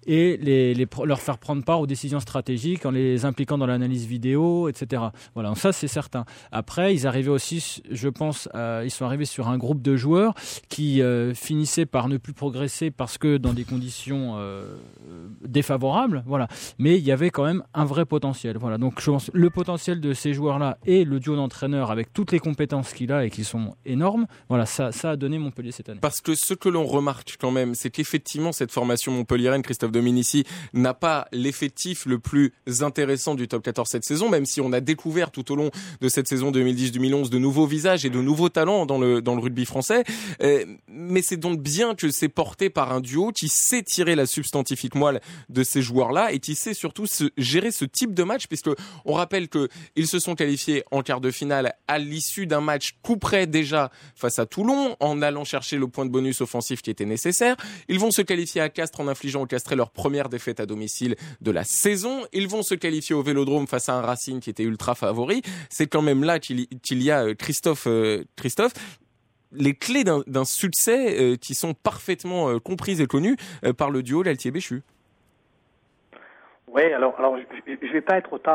et leur faire prendre part aux décisions stratégiques en les impliquant dans l'analyse vidéo, etc. Voilà, donc ça, c'est certain. Après, ils arrivaient aussi, je pense, ils sont arrivés sur un groupe de joueurs qui finissaient par ne plus progresser parce que dans des conditions défavorables. Voilà. Mais il y avait quand même un vrai potentiel. Voilà. Donc je pense le potentiel de ces joueurs-là et le duo d'entraîneurs avec toutes les compétences qu'il a et qui sont énormes, voilà, ça a donné Montpellier cette année. Parce que ce que l'on remarque quand même, c'est qu'effectivement cette formation montpelliéraine, Christophe Dominici, n'a pas l'effectif le plus intéressant du top 14 cette saison, même si on a découvert tout au long de cette saison 2010-2011 de nouveaux visages et de nouveaux talents dans le rugby français. Mais c'est donc bien que c'est porté par un duo qui sait tirer la substantifique moelle de ces joueurs-là et qui sait surtout gérer ce type de match, puisque on rappelle qu'ils se sont qualifiés en quart de finale à l'issue d'un match coup près déjà face à Toulon, en allant chercher le point de bonus offensif qui était nécessaire. Ils vont se qualifier à Castres en infligeant aux Castrés leur première défaite à domicile de la saison. Ils vont se qualifier au Vélodrome face à un Racing qui était ultra favori. C'est quand même là qu'il y a Christophe, les clés d'un succès qui sont parfaitement comprises et connues par le duo Galtier-Béchu. Oui, alors je vais pas être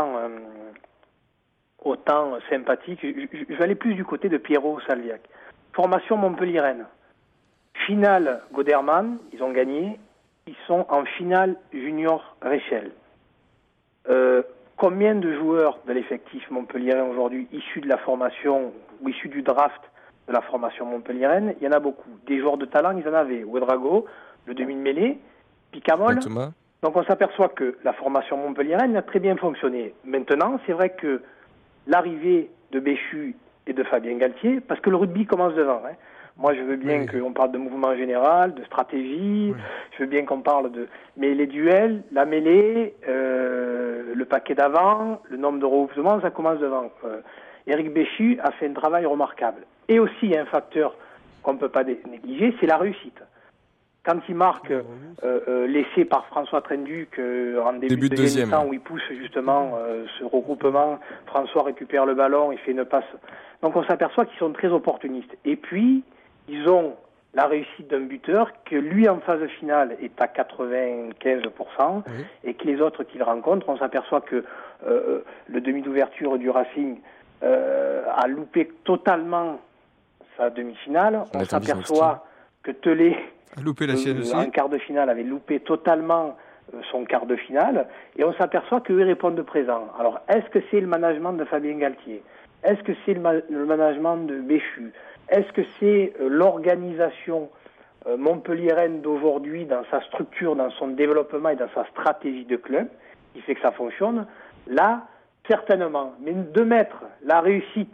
autant sympathique. Je vais aller plus du côté de Pierrot Salviac. Formation montpelliéraine. Finale Goderman, ils ont gagné. Ils sont en finale junior Réchel. Combien de joueurs de l'effectif montpelliérain aujourd'hui issus de la formation ou issus du draft de la formation montpelliéraine? Il y en a beaucoup. Des joueurs de talent, ils en avaient. Ouedraogo, le demi-mêlée, Picamol. Donc on s'aperçoit que la formation montpelliéraine a très bien fonctionné. Maintenant, c'est vrai que l'arrivée de Béchu et de Fabien Galtier, parce que le rugby commence devant. Moi, je veux bien qu'on parle de mouvement général, de stratégie, je veux bien qu'on parle de... Mais les duels, la mêlée, le paquet d'avant, le nombre de regroupements, ça commence devant. Éric Béchu a fait un travail remarquable. Et aussi, il y a un facteur qu'on ne peut pas négliger, c'est la réussite. Quand il marque l'essai par François Trenduc en début de deuxième temps où il pousse justement ce regroupement, François récupère le ballon, il fait une passe. Donc on s'aperçoit qu'ils sont très opportunistes. Et puis, ils ont la réussite d'un buteur que lui en phase finale est à 95% et que les autres qu'il rencontre, on s'aperçoit que le demi d'ouverture du Racing a loupé totalement sa demi-finale. On s'aperçoit que Tellet en quart de finale avait loupé totalement son quart de finale et on s'aperçoit qu'eux répondent présent. Alors est-ce que c'est le management de Fabien Galtier? Est-ce que c'est le management de Béchu? Est-ce que c'est l'organisation montpelliéraine d'aujourd'hui dans sa structure, dans son développement et dans sa stratégie de club qui fait que ça fonctionne? Là, certainement. Mais de mettre la réussite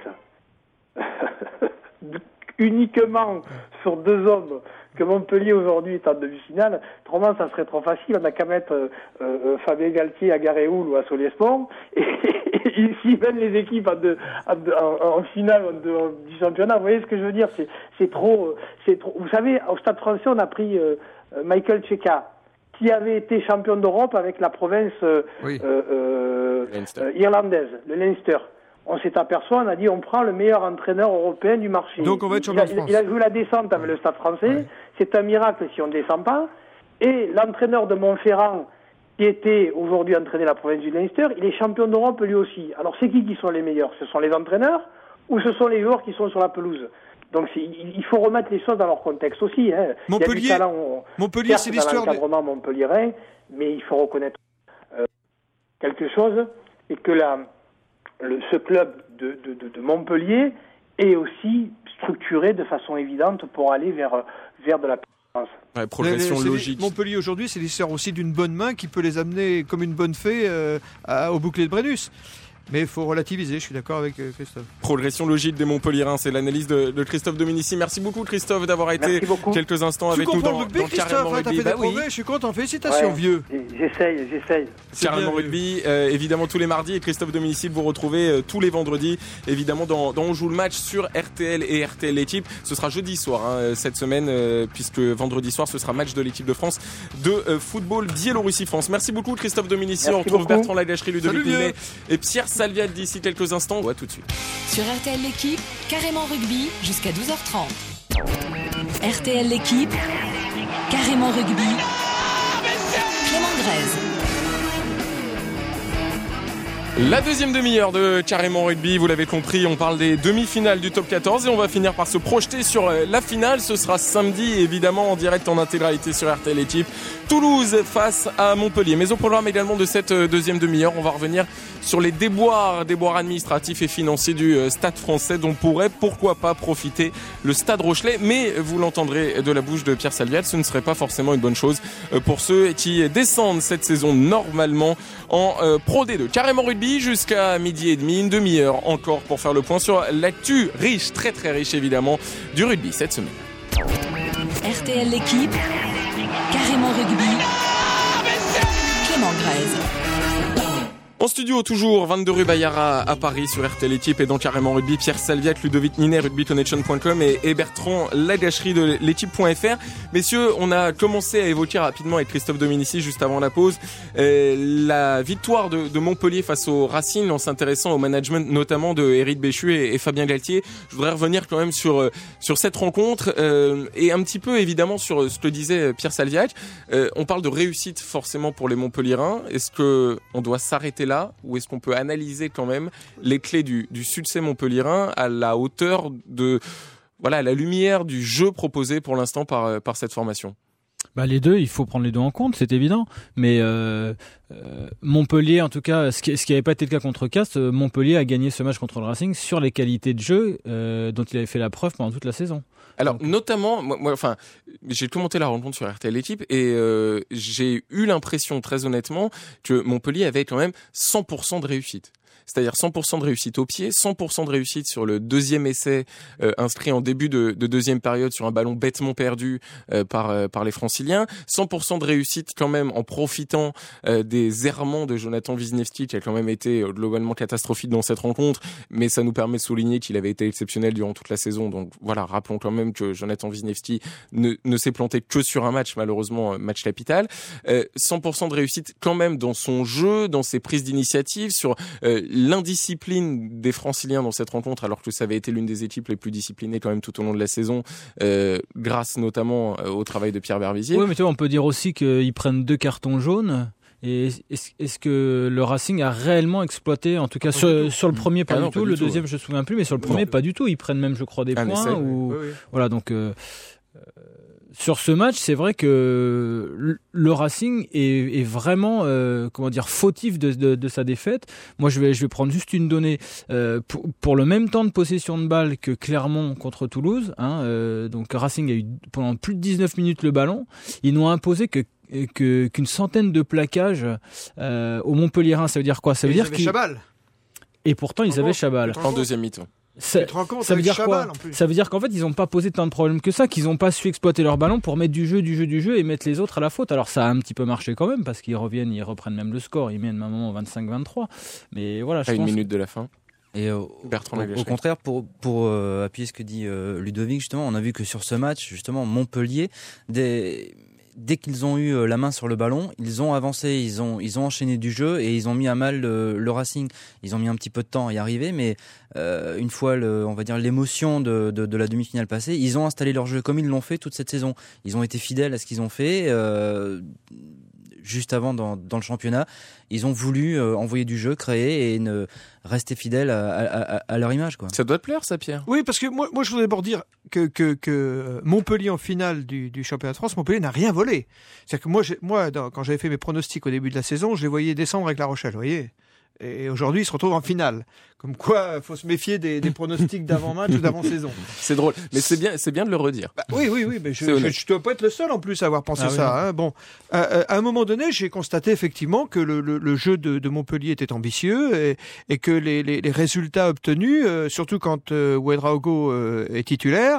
uniquement sur deux hommes que Montpellier aujourd'hui est en demi-finale, autrement ça serait trop facile. On n'a qu'à mettre Fabien Galtier à Garéoul ou à Solespont et s'ils mènent les équipes en finale du championnat, vous voyez ce que je veux dire, c'est trop. Vous savez, au Stade Français, on a pris Michael Cheika, qui avait été champion d'Europe avec la province irlandaise, le Leinster. On s'est aperçu, on a dit on prend le meilleur entraîneur européen du marché. Donc on va être champion de France. Il a joué la descente avec le Stade Français. Ouais. C'est un miracle si on ne descend pas. Et l'entraîneur de Montferrand, qui était aujourd'hui entraîné la province du Leinster, il est champion d'Europe lui aussi. Alors c'est qui sont les meilleurs? Ce sont les entraîneurs ou ce sont les joueurs qui sont sur la pelouse? Donc il faut remettre les choses dans leur contexte aussi. Hein. Montpellier, Montpellier, c'est l'histoire de l'encadrement montpelliérain, mais il faut reconnaître quelque chose, et que ce club de Montpellier est aussi structuré de façon évidente pour aller vers de la performance. Ouais, progression logique. Montpellier aujourd'hui, c'est l'histoire aussi d'une bonne main qui peut les amener comme une bonne fée au bouclier de Brennus. Mais il faut relativiser, je suis d'accord avec Christophe. Progression logique des Montpelliérains, c'est l'analyse de Christophe Dominici. Merci beaucoup Christophe d'avoir été quelques instants avec nous dans Carrément Rugby. T'as fait des progrès, je suis content, félicitations vieux. J'essaye. Carrément Rugby, évidemment tous les mardis, et Christophe Dominici vous retrouvez tous les vendredis, évidemment dans On joue le match sur RTL et RTL L'équipe. Ce sera jeudi soir cette semaine, puisque vendredi soir ce sera match de l'équipe de France de football Biélorussie-France. Merci beaucoup Christophe Dominici. On retrouve Bertrand Lagacherie, Ludovic Ninet et Pierre Salviat d'ici quelques instants. Ouais, tout de suite. Sur RTL L'équipe, Carrément Rugby jusqu'à 12h30. RTL L'équipe, Carrément Rugby, Clément Grèze. La deuxième demi-heure de Carrément Rugby, vous l'avez compris, on parle des demi-finales du top 14 et on va finir par se projeter sur la finale. Ce sera samedi, évidemment, en direct en intégralité sur RTL Équipe. Toulouse face à Montpellier. Mais au programme également de cette deuxième demi-heure, on va revenir sur les déboires administratifs et financiers du Stade Français dont pourrait, pourquoi pas, profiter le Stade Rochelais. Mais vous l'entendrez de la bouche de Pierre Salviat, ce ne serait pas forcément une bonne chose pour ceux qui descendent cette saison normalement en Pro D2. Carrément Rugby jusqu'à midi et demi, une demi-heure encore pour faire le point sur l'actu riche, très très riche évidemment, du rugby cette semaine. RTL L'équipe, Carrément Rugby, Clément Grèze. En studio, toujours 22 rue Bayard à Paris sur RTL Équipe et dans Carrément Rugby, Pierre Salviat, Ludovic Ninet, rugbyconnection.com et Bertrand Lagacherie de l'équipe.fr. Messieurs, on a commencé à évoquer rapidement avec Christophe Dominici juste avant la pause la victoire de Montpellier face au Racing en s'intéressant au management notamment de Éric Béchu et Fabien Galtier. Je voudrais revenir quand même sur cette rencontre et un petit peu évidemment sur ce que disait Pierre Salviat. On parle de réussite forcément pour les Montpelliérains. Est-ce que on doit s'arrêter là ou est-ce qu'on peut analyser quand même les clés du succès montpelliérain à la hauteur de à la lumière du jeu proposé pour l'instant par cette formation? Les deux, il faut prendre les deux en compte, c'est évident. Mais Montpellier, en tout cas, ce qui n'avait pas été le cas contre Castres, Montpellier a gagné ce match contre le Racing sur les qualités de jeu dont il avait fait la preuve pendant toute la saison. Alors, notamment, j'ai commenté la rencontre sur RTL Équipe et j'ai eu l'impression, très honnêtement, que Montpellier avait quand même 100% de réussite. C'est-à-dire 100% de réussite au pied, 100% de réussite sur le deuxième essai inscrit en début de deuxième période sur un ballon bêtement perdu par les Franciliens, 100% de réussite quand même en profitant des errements de Jonathan Wisniewski qui a quand même été globalement catastrophique dans cette rencontre, mais ça nous permet de souligner qu'il avait été exceptionnel durant toute la saison. Donc voilà, rappelons quand même que Jonathan Wisniewski ne s'est planté que sur un match, malheureusement match capital. 100% de réussite quand même dans son jeu, dans ses prises d'initiative, sur l'indiscipline des Franciliens dans cette rencontre, alors que ça avait été l'une des équipes les plus disciplinées quand même tout au long de la saison, grâce notamment au travail de Pierre Berbizier. Oui, mais tu vois, on peut dire aussi qu'ils prennent 2 cartons jaunes. Et est-ce que le Racing a réellement exploité, en tout cas sur le premier pas du tout, le deuxième je me souviens plus, mais sur le premier pas du tout. Ils prennent même, je crois, des points. Oui. Voilà, donc sur ce match, c'est vrai que le Racing est vraiment fautif de sa défaite. Moi, je vais prendre juste une donnée pour le même temps de possession de balle que Clermont contre Toulouse. Donc Racing a eu pendant plus de 19 minutes le ballon. Ils n'ont imposé qu'une centaine de plaquages aux Montpelliérains. Ça veut dire quoi? Ça veut dire qu'ils avaient Chabal. Et pourtant ils avaient Chabal en deuxième mi-temps. Tu te rends compte, ça veut dire quoi ? Ça veut dire qu'en fait, ils n'ont pas posé tant de problèmes que ça, qu'ils n'ont pas su exploiter leur ballon pour mettre du jeu et mettre les autres à la faute. Alors ça a un petit peu marché quand même, parce qu'ils reprennent même le score, ils mènent à un moment 25-23. Mais voilà, je pense... une minute de la fin. Et au contraire, pour appuyer ce que dit Ludovic, justement, on a vu que sur ce match, justement, Montpellier, dès qu'ils ont eu la main sur le ballon, ils ont avancé, ils ont enchaîné du jeu et ils ont mis à mal le Racing. Ils ont mis un petit peu de temps à y arriver, mais une fois on va dire l'émotion de la demi-finale passée, ils ont installé leur jeu comme ils l'ont fait toute cette saison. Ils ont été fidèles à ce qu'ils ont fait. Juste avant dans le championnat, ils ont voulu envoyer du jeu, créer et rester fidèles à leur image, quoi. Ça doit te plaire, ça, Pierre ? Oui, parce que moi je voudrais d'abord dire que Montpellier en finale du championnat de France, Montpellier n'a rien volé. C'est-à-dire que quand j'avais fait mes pronostics au début de la saison, je les voyais descendre avec La Rochelle, vous voyez. Et aujourd'hui, ils se retrouvent en finale. Comme quoi, faut se méfier des pronostics d'avant-match ou d'avant-saison. C'est drôle, mais c'est bien de le redire. Oui, mais je dois pas être le seul en plus à avoir pensé ça. Hein. Bon, à un moment donné, j'ai constaté effectivement que le jeu de Montpellier était ambitieux et que les résultats obtenus, surtout quand Ouedraogo est titulaire,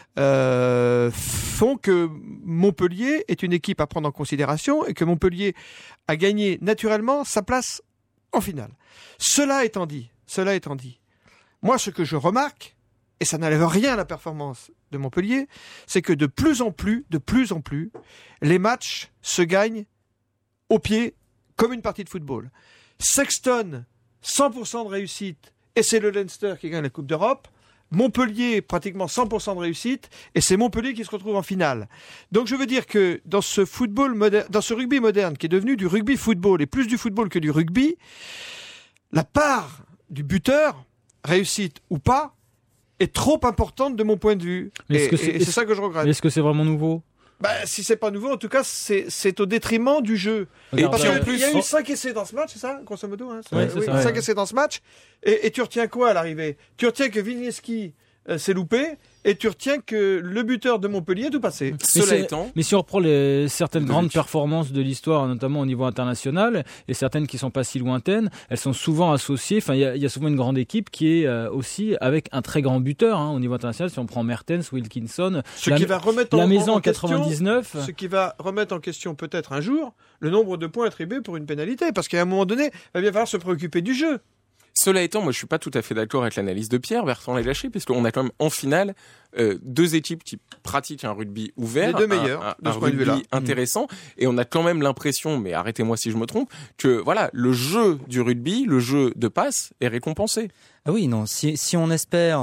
font que Montpellier est une équipe à prendre en considération et que Montpellier a gagné naturellement sa place en finale. Cela étant dit, moi ce que je remarque, et ça n'enlève rien à la performance de Montpellier, c'est que de plus en plus, les matchs se gagnent au pied comme une partie de football. Sexton, 100% de réussite, et c'est le Leinster qui gagne la Coupe d'Europe. Montpellier, pratiquement 100% de réussite, et c'est Montpellier qui se retrouve en finale. Donc je veux dire que dans ce rugby moderne, qui est devenu du rugby football, et plus du football que du rugby, la part du buteur, réussite ou pas, est trop importante de mon point de vue. Et c'est ça que je regrette. Est-ce que c'est vraiment nouveau ? Si c'est pas nouveau, en tout cas, c'est au détriment du jeu. Parce qu'il y a eu 5 essais dans ce match, c'est ça, grosso modo, hein, 5 essais dans ce match. Et tu retiens quoi à l'arrivée ? Tu retiens que Wisniewski s'est loupé, et tu retiens que le buteur de Montpellier est tout passé. Mais si on reprend certaines grandes performances de l'histoire, notamment au niveau international, et certaines qui sont pas si lointaines, elles sont souvent associées. Enfin, il y a souvent une grande équipe qui est aussi avec un très grand buteur au niveau international. Si on prend Mertens, Wilkinson, qui va remettre la maison en 99, ce qui va remettre en question peut-être un jour le nombre de points attribués pour une pénalité, parce qu'à un moment donné, il va bien falloir se préoccuper du jeu. Cela étant, moi je suis pas tout à fait d'accord avec l'analyse de Pierre, Bertrand l'a lâché, puisqu'on a quand même en finale deux équipes qui pratiquent un rugby ouvert, les deux meilleurs, un rugby intéressant, et on a quand même l'impression, mais arrêtez-moi si je me trompe, que voilà, le jeu du rugby, le jeu de passe est récompensé. Ah oui, non. Si on espère,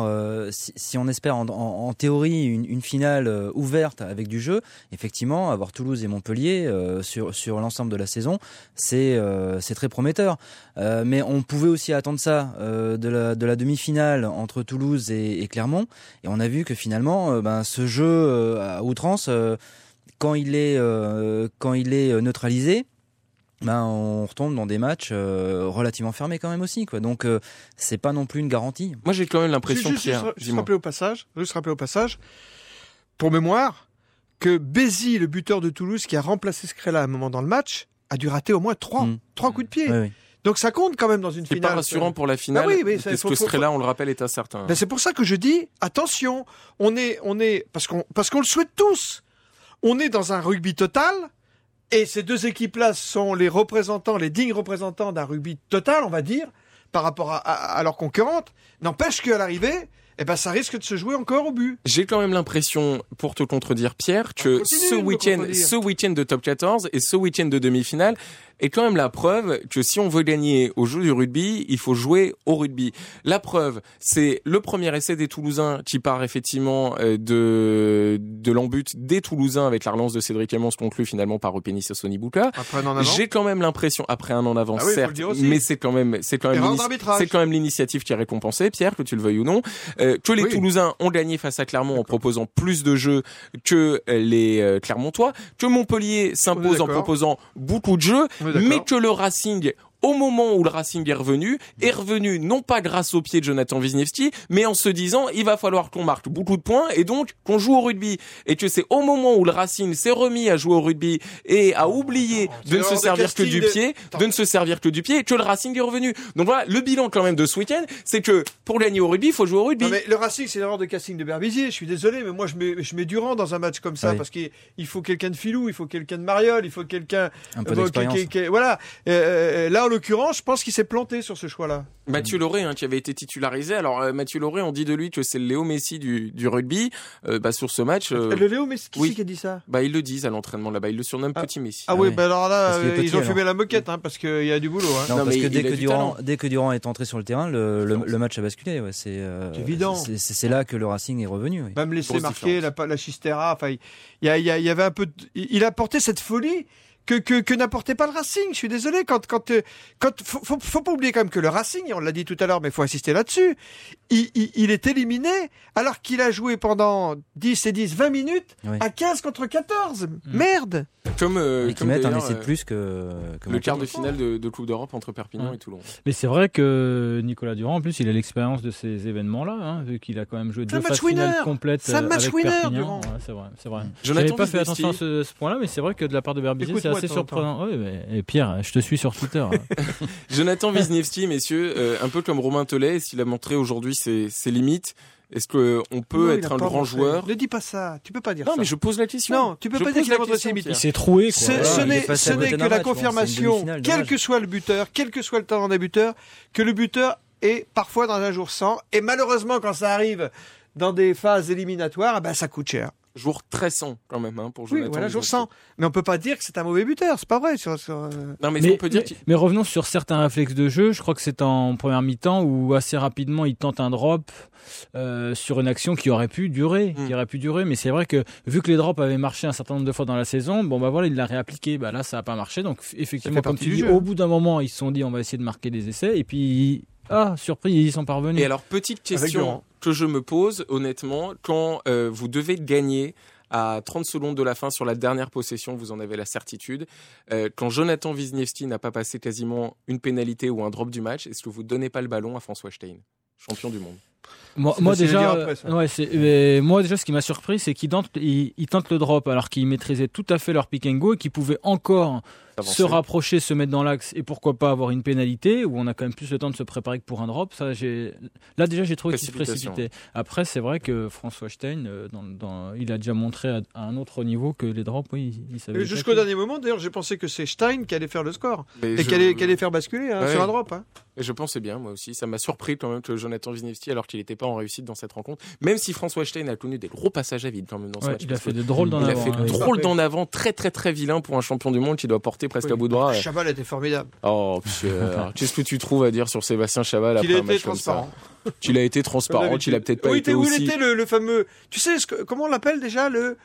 en théorie une finale ouverte avec du jeu, effectivement, avoir Toulouse et Montpellier sur l'ensemble de la saison, c'est très prometteur. Mais on pouvait aussi attendre ça de la demi-finale entre Toulouse et Clermont, et on a vu que finalement, ce jeu à outrance, quand il est neutralisé, on retombe dans des matchs relativement fermés quand même aussi, quoi. Donc c'est pas non plus une garantie. Moi j'ai quand même l'impression que juste rappeler au passage, pour mémoire, que Bézi, le buteur de Toulouse qui a remplacé Scrella à un moment dans le match, a dû rater au moins 3 coups de pied. Oui. Donc ça compte quand même dans une finale. C'est pas rassurant pour la finale. Parce que Scrella, on le rappelle, est incertain. C'est pour ça que je dis attention, on est parce qu'on le souhaite tous. On est dans un rugby total. Et ces deux équipes-là sont les dignes représentants d'un rugby total, on va dire, par rapport à leurs concurrentes. N'empêche qu'à l'arrivée, ça risque de se jouer encore au but. J'ai quand même l'impression, pour te contredire Pierre, que ce week-end de top 14 et ce week-end de demi-finale est quand même la preuve que si on veut gagner au jeu du rugby, il faut jouer au rugby. La preuve, c'est le premier essai des Toulousains qui part effectivement de l'embut des Toulousains avec la relance de Cédric Emmons conclue finalement par Rupenis et Sonny Bouka. J'ai quand même l'impression, après un an d'avance, certes, mais c'est quand même l'initiative qui est récompensée, Pierre, que tu le veuilles ou non. Que les Toulousains ont gagné face à Clermont en proposant plus de jeux que les Clermontois, que Montpellier s'impose en proposant beaucoup de jeux, mais que le Racing au moment où le Racing est revenu non pas grâce au pied de Jonathan Wisniewski, mais en se disant il va falloir qu'on marque beaucoup de points et donc qu'on joue au rugby. Et que c'est au moment où le Racing s'est remis à jouer au rugby et a oublié de ne se servir que du pied, que le Racing est revenu. Donc voilà, le bilan quand même de ce week-end, c'est que pour gagner au rugby, il faut jouer au rugby. Non, mais le Racing, c'est l'erreur de casting de Berbizier. Je suis désolé, mais moi je mets Durand dans un match comme ça parce qu'il faut quelqu'un de filou, il faut quelqu'un de mariole, il faut quelqu'un un peu d'expérience. Voilà. Là, en l'occurrence, je pense qu'il s'est planté sur ce choix-là. Mathieu Lauré, qui avait été titularisé. Alors Mathieu Lauré, on dit de lui que c'est le Léo Messi du rugby. Sur ce match, le Léo Messi, qui a dit ça? Ils le disent à l'entraînement là-bas. Ils le surnomment Petit Messi. Ah oui, alors là, ils ont fumé la moquette, parce qu'il y a du boulot. Non, parce que dès que Durand est entré sur le terrain, le match a basculé. Ouais, c'est évident. C'est là que le Racing est revenu. Oui. Même laisser marquer la Chistera. Enfin, il y avait un peu. Il a apporté cette folie que n'apportait pas le Racing. Je suis désolé. Quand faut pas oublier quand même que le Racing, on l'a dit tout à l'heure, mais faut insister là-dessus. Il est éliminé alors qu'il a joué pendant 20 minutes à 15 contre 14. Merde. Qui mettent un essai de plus que le quart de finale de Coupe d'Europe entre Perpignan et Toulon. Mais c'est vrai que Nicolas Durand, en plus, il a l'expérience de ces événements-là, vu qu'il a quand même joué 2 phases finales complètes avec Perpignan. Ouais, c'est vrai. Je n'avais pas fait attention à ce point-là, mais c'est vrai que de la part de Berbizier, c'est assez surprenant. Oui, et Pierre, je te suis sur Twitter. Jonathan Wisniewski, messieurs, un peu comme Romain Thollet, s'il a montré aujourd'hui ses limites. Est-ce qu'on peut être un grand joueur? Ne dis pas ça, tu peux pas dire ça. Non, mais je pose la question. Non, tu peux pas dire qu'il a montré ses limites. Il s'est troué, quoi. Ce n'est que la confirmation, quel que soit le buteur, quel que soit le talent des buteurs, que le buteur est parfois dans un jour sans. Et malheureusement, quand ça arrive dans des phases éliminatoires, ça coûte cher. Jour très sans quand même pour Jonathan. Oui, voilà, jour sans. Mais on peut pas dire que c'est un mauvais buteur, c'est pas vrai. Non, mais on peut dire. Mais revenons sur certains réflexes de jeu. Je crois que c'est en première mi-temps où assez rapidement il tente un drop sur une action qui aurait pu durer, Mais c'est vrai que vu que les drops avaient marché un certain nombre de fois dans la saison, il l'a réappliqué. Là, ça a pas marché. Donc effectivement, comme tu dis, au bout d'un moment, ils se sont dit on va essayer de marquer des essais. Et puis surprise, ils y sont parvenus. Et alors, petite question que je me pose, honnêtement, quand vous devez gagner à 30 secondes de la fin sur la dernière possession, vous en avez la certitude, quand Jonathan Wisniewski n'a pas passé quasiment une pénalité ou un drop du match, est-ce que vous ne donnez pas le ballon à François Stein, champion du monde? Moi déjà, ce qui m'a surpris, c'est qu'il tente le drop alors qu'ils maîtrisaient tout à fait leur pick and go et qu'ils pouvaient encore se rapprocher, se mettre dans l'axe et pourquoi pas avoir une pénalité où on a quand même plus le temps de se préparer que pour un drop. Là déjà j'ai trouvé qu'il se précipitait. Après c'est vrai que François Stein, il a déjà montré à un autre niveau que les drops, il savait. Jusqu'au dernier moment, d'ailleurs, j'ai pensé que c'est Stein qui allait faire le score et qui allait faire basculer sur un drop. Et je pensais bien, moi aussi. Ça m'a surpris quand même que Jonathan Wisniewski, alors qu'il n'était pas en réussite dans cette rencontre, même si François Stein a connu des gros passages à vide quand même dans ce match. Il a fait des drôles d'en avant. Il a fait des drôles d'en avant très très très vilain pour un champion du monde qui doit porter presque à bout de bras. Chaval était formidable. Oh, qu'est-ce que tu trouves à dire sur Sébastien Chaval après un match comme ça? Qu'il a été transparent, qu'il a peut-être pas été aussi. Où il était le fameux. Tu sais comment on l'appelle déjà le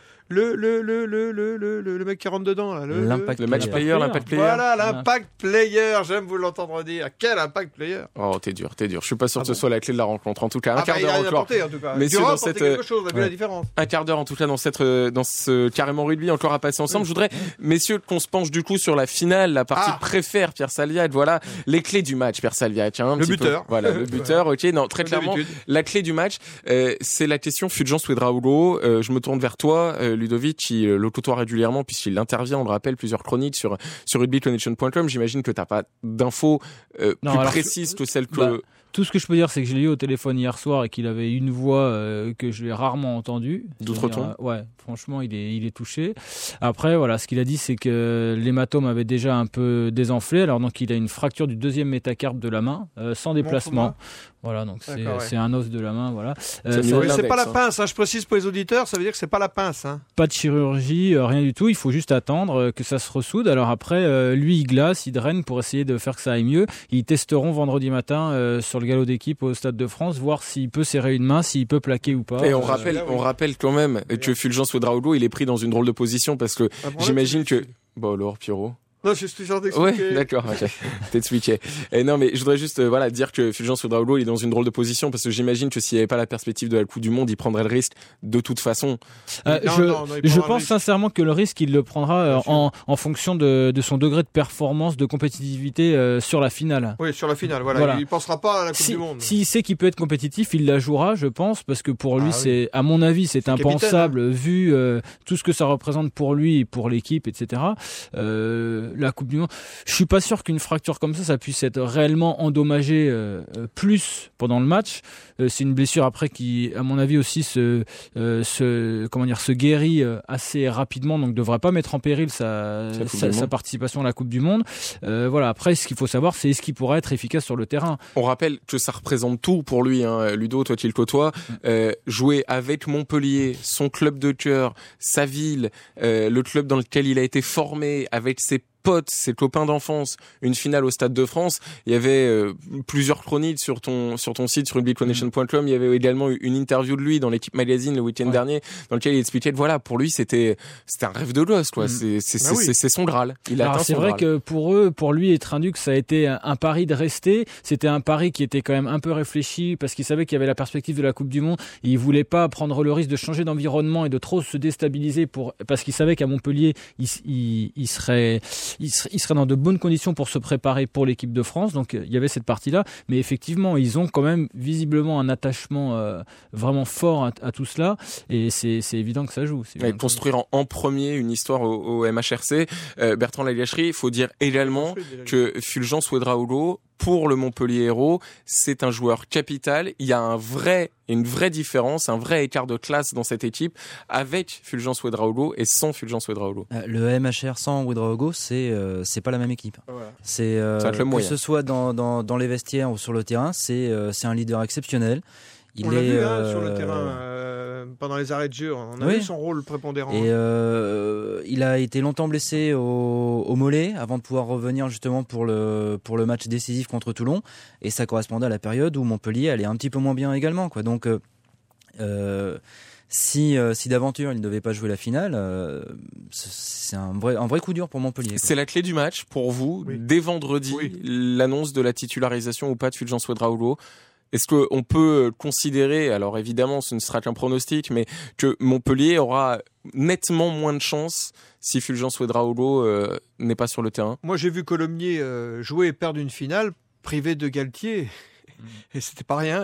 mec qui rentre dedans là, le match player, l'impact player. Voilà, l'impact player, j'aime vous l'entendre dire. Quel impact player. Oh, t'es dur. Je suis pas sûr que ce soit la clé de la rencontre. En tout cas, un quart d'heure encore. Mais Durand apporté quelque chose, on a vu la différence. Un quart d'heure en tout cas dans ce carrément rugby encore à passer ensemble. Je voudrais, messieurs, qu'on se penche du coup sur la finale, la partie préfère Pierre Salviat. Voilà, les clés du match, Pierre Salviat. Le buteur. Voilà, le buteur. Ok, non, très clairement, la clé du match, c'est la question Fulgence Ouedraogo. Je me tourne vers toi, Ludovic, qui le côtoie régulièrement puisqu'il intervient, on le rappelle, plusieurs chroniques sur rugbyconnection.com. J'imagine que t'as pas d'infos plus précises que celles que... Tout ce que je peux dire, c'est que je l'ai eu au téléphone hier soir et qu'il avait une voix que je l'ai rarement entendue. D'outre-tombe. Ouais, franchement, il est touché. Après, voilà, ce qu'il a dit, c'est que l'hématome avait déjà un peu désenflé. Alors donc, il a une fracture du deuxième métacarpe de la main, sans déplacement. Voilà, donc c'est un os de la main, voilà. C'est pas la pince, je précise pour les auditeurs, ça veut dire que c'est pas la pince. Pas de chirurgie, rien du tout. Il faut juste attendre que ça se ressoude. Alors après, lui, il glace, il draine pour essayer de faire que ça aille mieux. Ils testeront vendredi matin sur le galop d'équipe au Stade de France, voir s'il peut serrer une main, s'il peut plaquer ou pas. Et on rappelle quand même que Fulgence Ouedraogo, il est pris dans une drôle de position parce que j'imagine que... Bon alors, Pierrot. Non, je suis genre d'expliquer. Ouais, d'accord, ok. T'expliquais. Et non, mais je voudrais juste, dire que Fulgence Ouedraogo, il est dans une drôle de position parce que j'imagine que s'il n'y avait pas la perspective de la Coupe du Monde, il prendrait le risque de toute façon. Je pense sincèrement que le risque, il le prendra en fonction de son degré de performance, de compétitivité sur la finale. Oui, sur la finale, voilà. Il pensera pas à la Coupe du Monde. S'il sait qu'il peut être compétitif, il la jouera, je pense, parce que pour lui, c'est, à mon avis, c'est impensable, capitaine, vu tout ce que ça représente pour lui et pour l'équipe, etc. La Coupe du Monde, je suis pas sûr qu'une fracture comme ça puisse être réellement endommagée plus pendant le match. C'est une blessure après qui, à mon avis aussi, se guérit assez rapidement, donc devrait pas mettre en péril sa participation à la Coupe du Monde. Après, ce qu'il faut savoir, c'est est-ce qu'il pourra être efficace sur le terrain. On rappelle que ça représente tout pour lui, hein. Ludo, toi qui le côtoies, jouer avec Montpellier, son club de cœur, sa ville, le club dans lequel il a été formé, avec ses potes, ses copains d'enfance, une finale au Stade de France. Il y avait plusieurs chroniques sur ton site, sur rugbyconnection.com. Il y avait également une interview de lui dans l'équipe magazine le week-end dernier, dans lequel il expliquait que voilà, pour lui, c'était un rêve de gosse, quoi. C'est son Graal. Il a atteint son Graal. C'est vrai que pour lui et Trinduc, ça a été un pari de rester. C'était un pari qui était quand même un peu réfléchi parce qu'il savait qu'il y avait la perspective de la Coupe du Monde. Et il voulait pas prendre le risque de changer d'environnement et de trop se déstabiliser parce qu'il savait qu'à Montpellier, il serait dans de bonnes conditions pour se préparer pour l'équipe de France. Donc il y avait cette partie-là, mais effectivement ils ont quand même visiblement un attachement vraiment fort à tout cela, et c'est évident que ça joue. Construire en premier une histoire au MHRC, Bertrand Lagacherie, il faut dire également que Fulgence Ouedraogo, pour le Montpellier Hérault, c'est un joueur capital. Il y a une vraie différence, un vrai écart de classe dans cette équipe avec Fulgence Ouedraogo et sans Fulgence Ouedraogo. Le MHR sans Ouedraogo, c'est pas la même équipe. Voilà. C'est que ce soit dans les vestiaires ou sur le terrain, c'est un leader exceptionnel. On l'a vu sur le terrain pendant les arrêts de jeu. On a vu son rôle prépondérant. Et il a été longtemps blessé au mollet avant de pouvoir revenir justement pour le match décisif contre Toulon. Et ça correspondait à la période où Montpellier allait un petit peu moins bien également, quoi. Donc si d'aventure il ne devait pas jouer la finale, c'est un vrai coup dur pour Montpellier, quoi. C'est la clé du match pour vous, dès vendredi, l'annonce de la titularisation ou pas de Fulgence Ouedraogo. Est-ce qu'on peut considérer, alors évidemment ce ne sera qu'un pronostic, mais que Montpellier aura nettement moins de chance si Fulgence Ouedraogo n'est pas sur le terrain? Moi j'ai vu Colomiers jouer et perdre une finale privé de Galtier. Et c'était pas rien,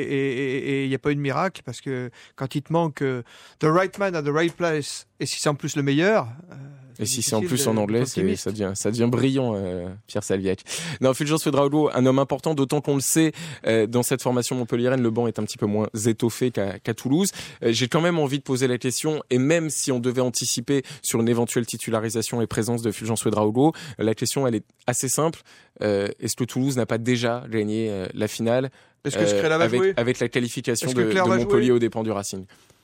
et il n'y a pas eu de miracle, parce que quand il te manque the right man at the right place, et si c'est en plus le meilleur, et si c'est en plus en anglais, ça devient brillant, Pierre Salviac. Non, Fulgence Ouedraogo, un homme important, d'autant qu'on le sait, dans cette formation montpelliéraine, le banc est un petit peu moins étoffé qu'à Toulouse. J'ai quand même envie de poser la question, et même si on devait anticiper sur une éventuelle titularisation et présence de Fulgence Ouedraogo, la question elle est assez simple. Est-ce que Toulouse n'a pas déjà gagné la finale? Est-ce que Scrella va jouer avec la qualification de Montpellier aux dépens du Racing?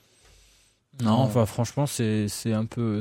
Non, enfin franchement c'est un peu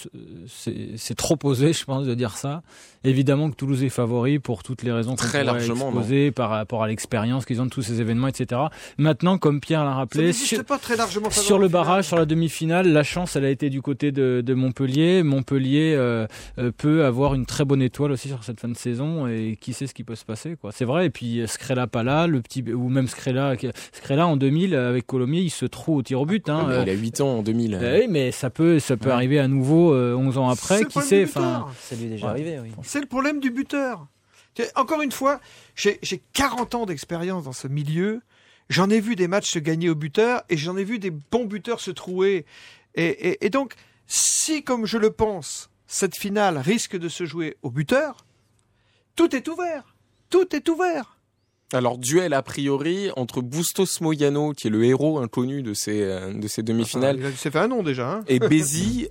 c'est trop osé, je pense, de dire ça. Évidemment que Toulouse est favori pour toutes les raisons qu'on pourrait exposer par rapport à l'expérience qu'ils ont de tous ces événements, etc. Maintenant, comme Pierre l'a rappelé, pas très largement sur le barrage, sur la demi-finale, la chance elle a été du côté de Montpellier. Montpellier peut avoir une très bonne étoile aussi sur cette fin de saison, et qui sait ce qui peut se passer, quoi. C'est vrai. Et puis Scrella pas là, ou même Scrella en 2000 avec Colomiers, il se trouve au tir au but. Il a 8 ans en 2000. Oui, mais ça peut arriver à nouveau 11 ans après, qui sait. Ça lui est déjà arrivé, oui. C'est le problème du buteur. Encore une fois, j'ai 40 ans d'expérience dans ce milieu. J'en ai vu des matchs se gagner au buteur, et j'en ai vu des bons buteurs se trouer. Et donc, si, comme je le pense, cette finale risque de se jouer au buteur, tout est ouvert. Tout est ouvert. Alors, duel a priori entre Bustos Moyano, qui est le héros inconnu de ces demi-finales. Il s'est fait un nom déjà. Hein. Et Bézi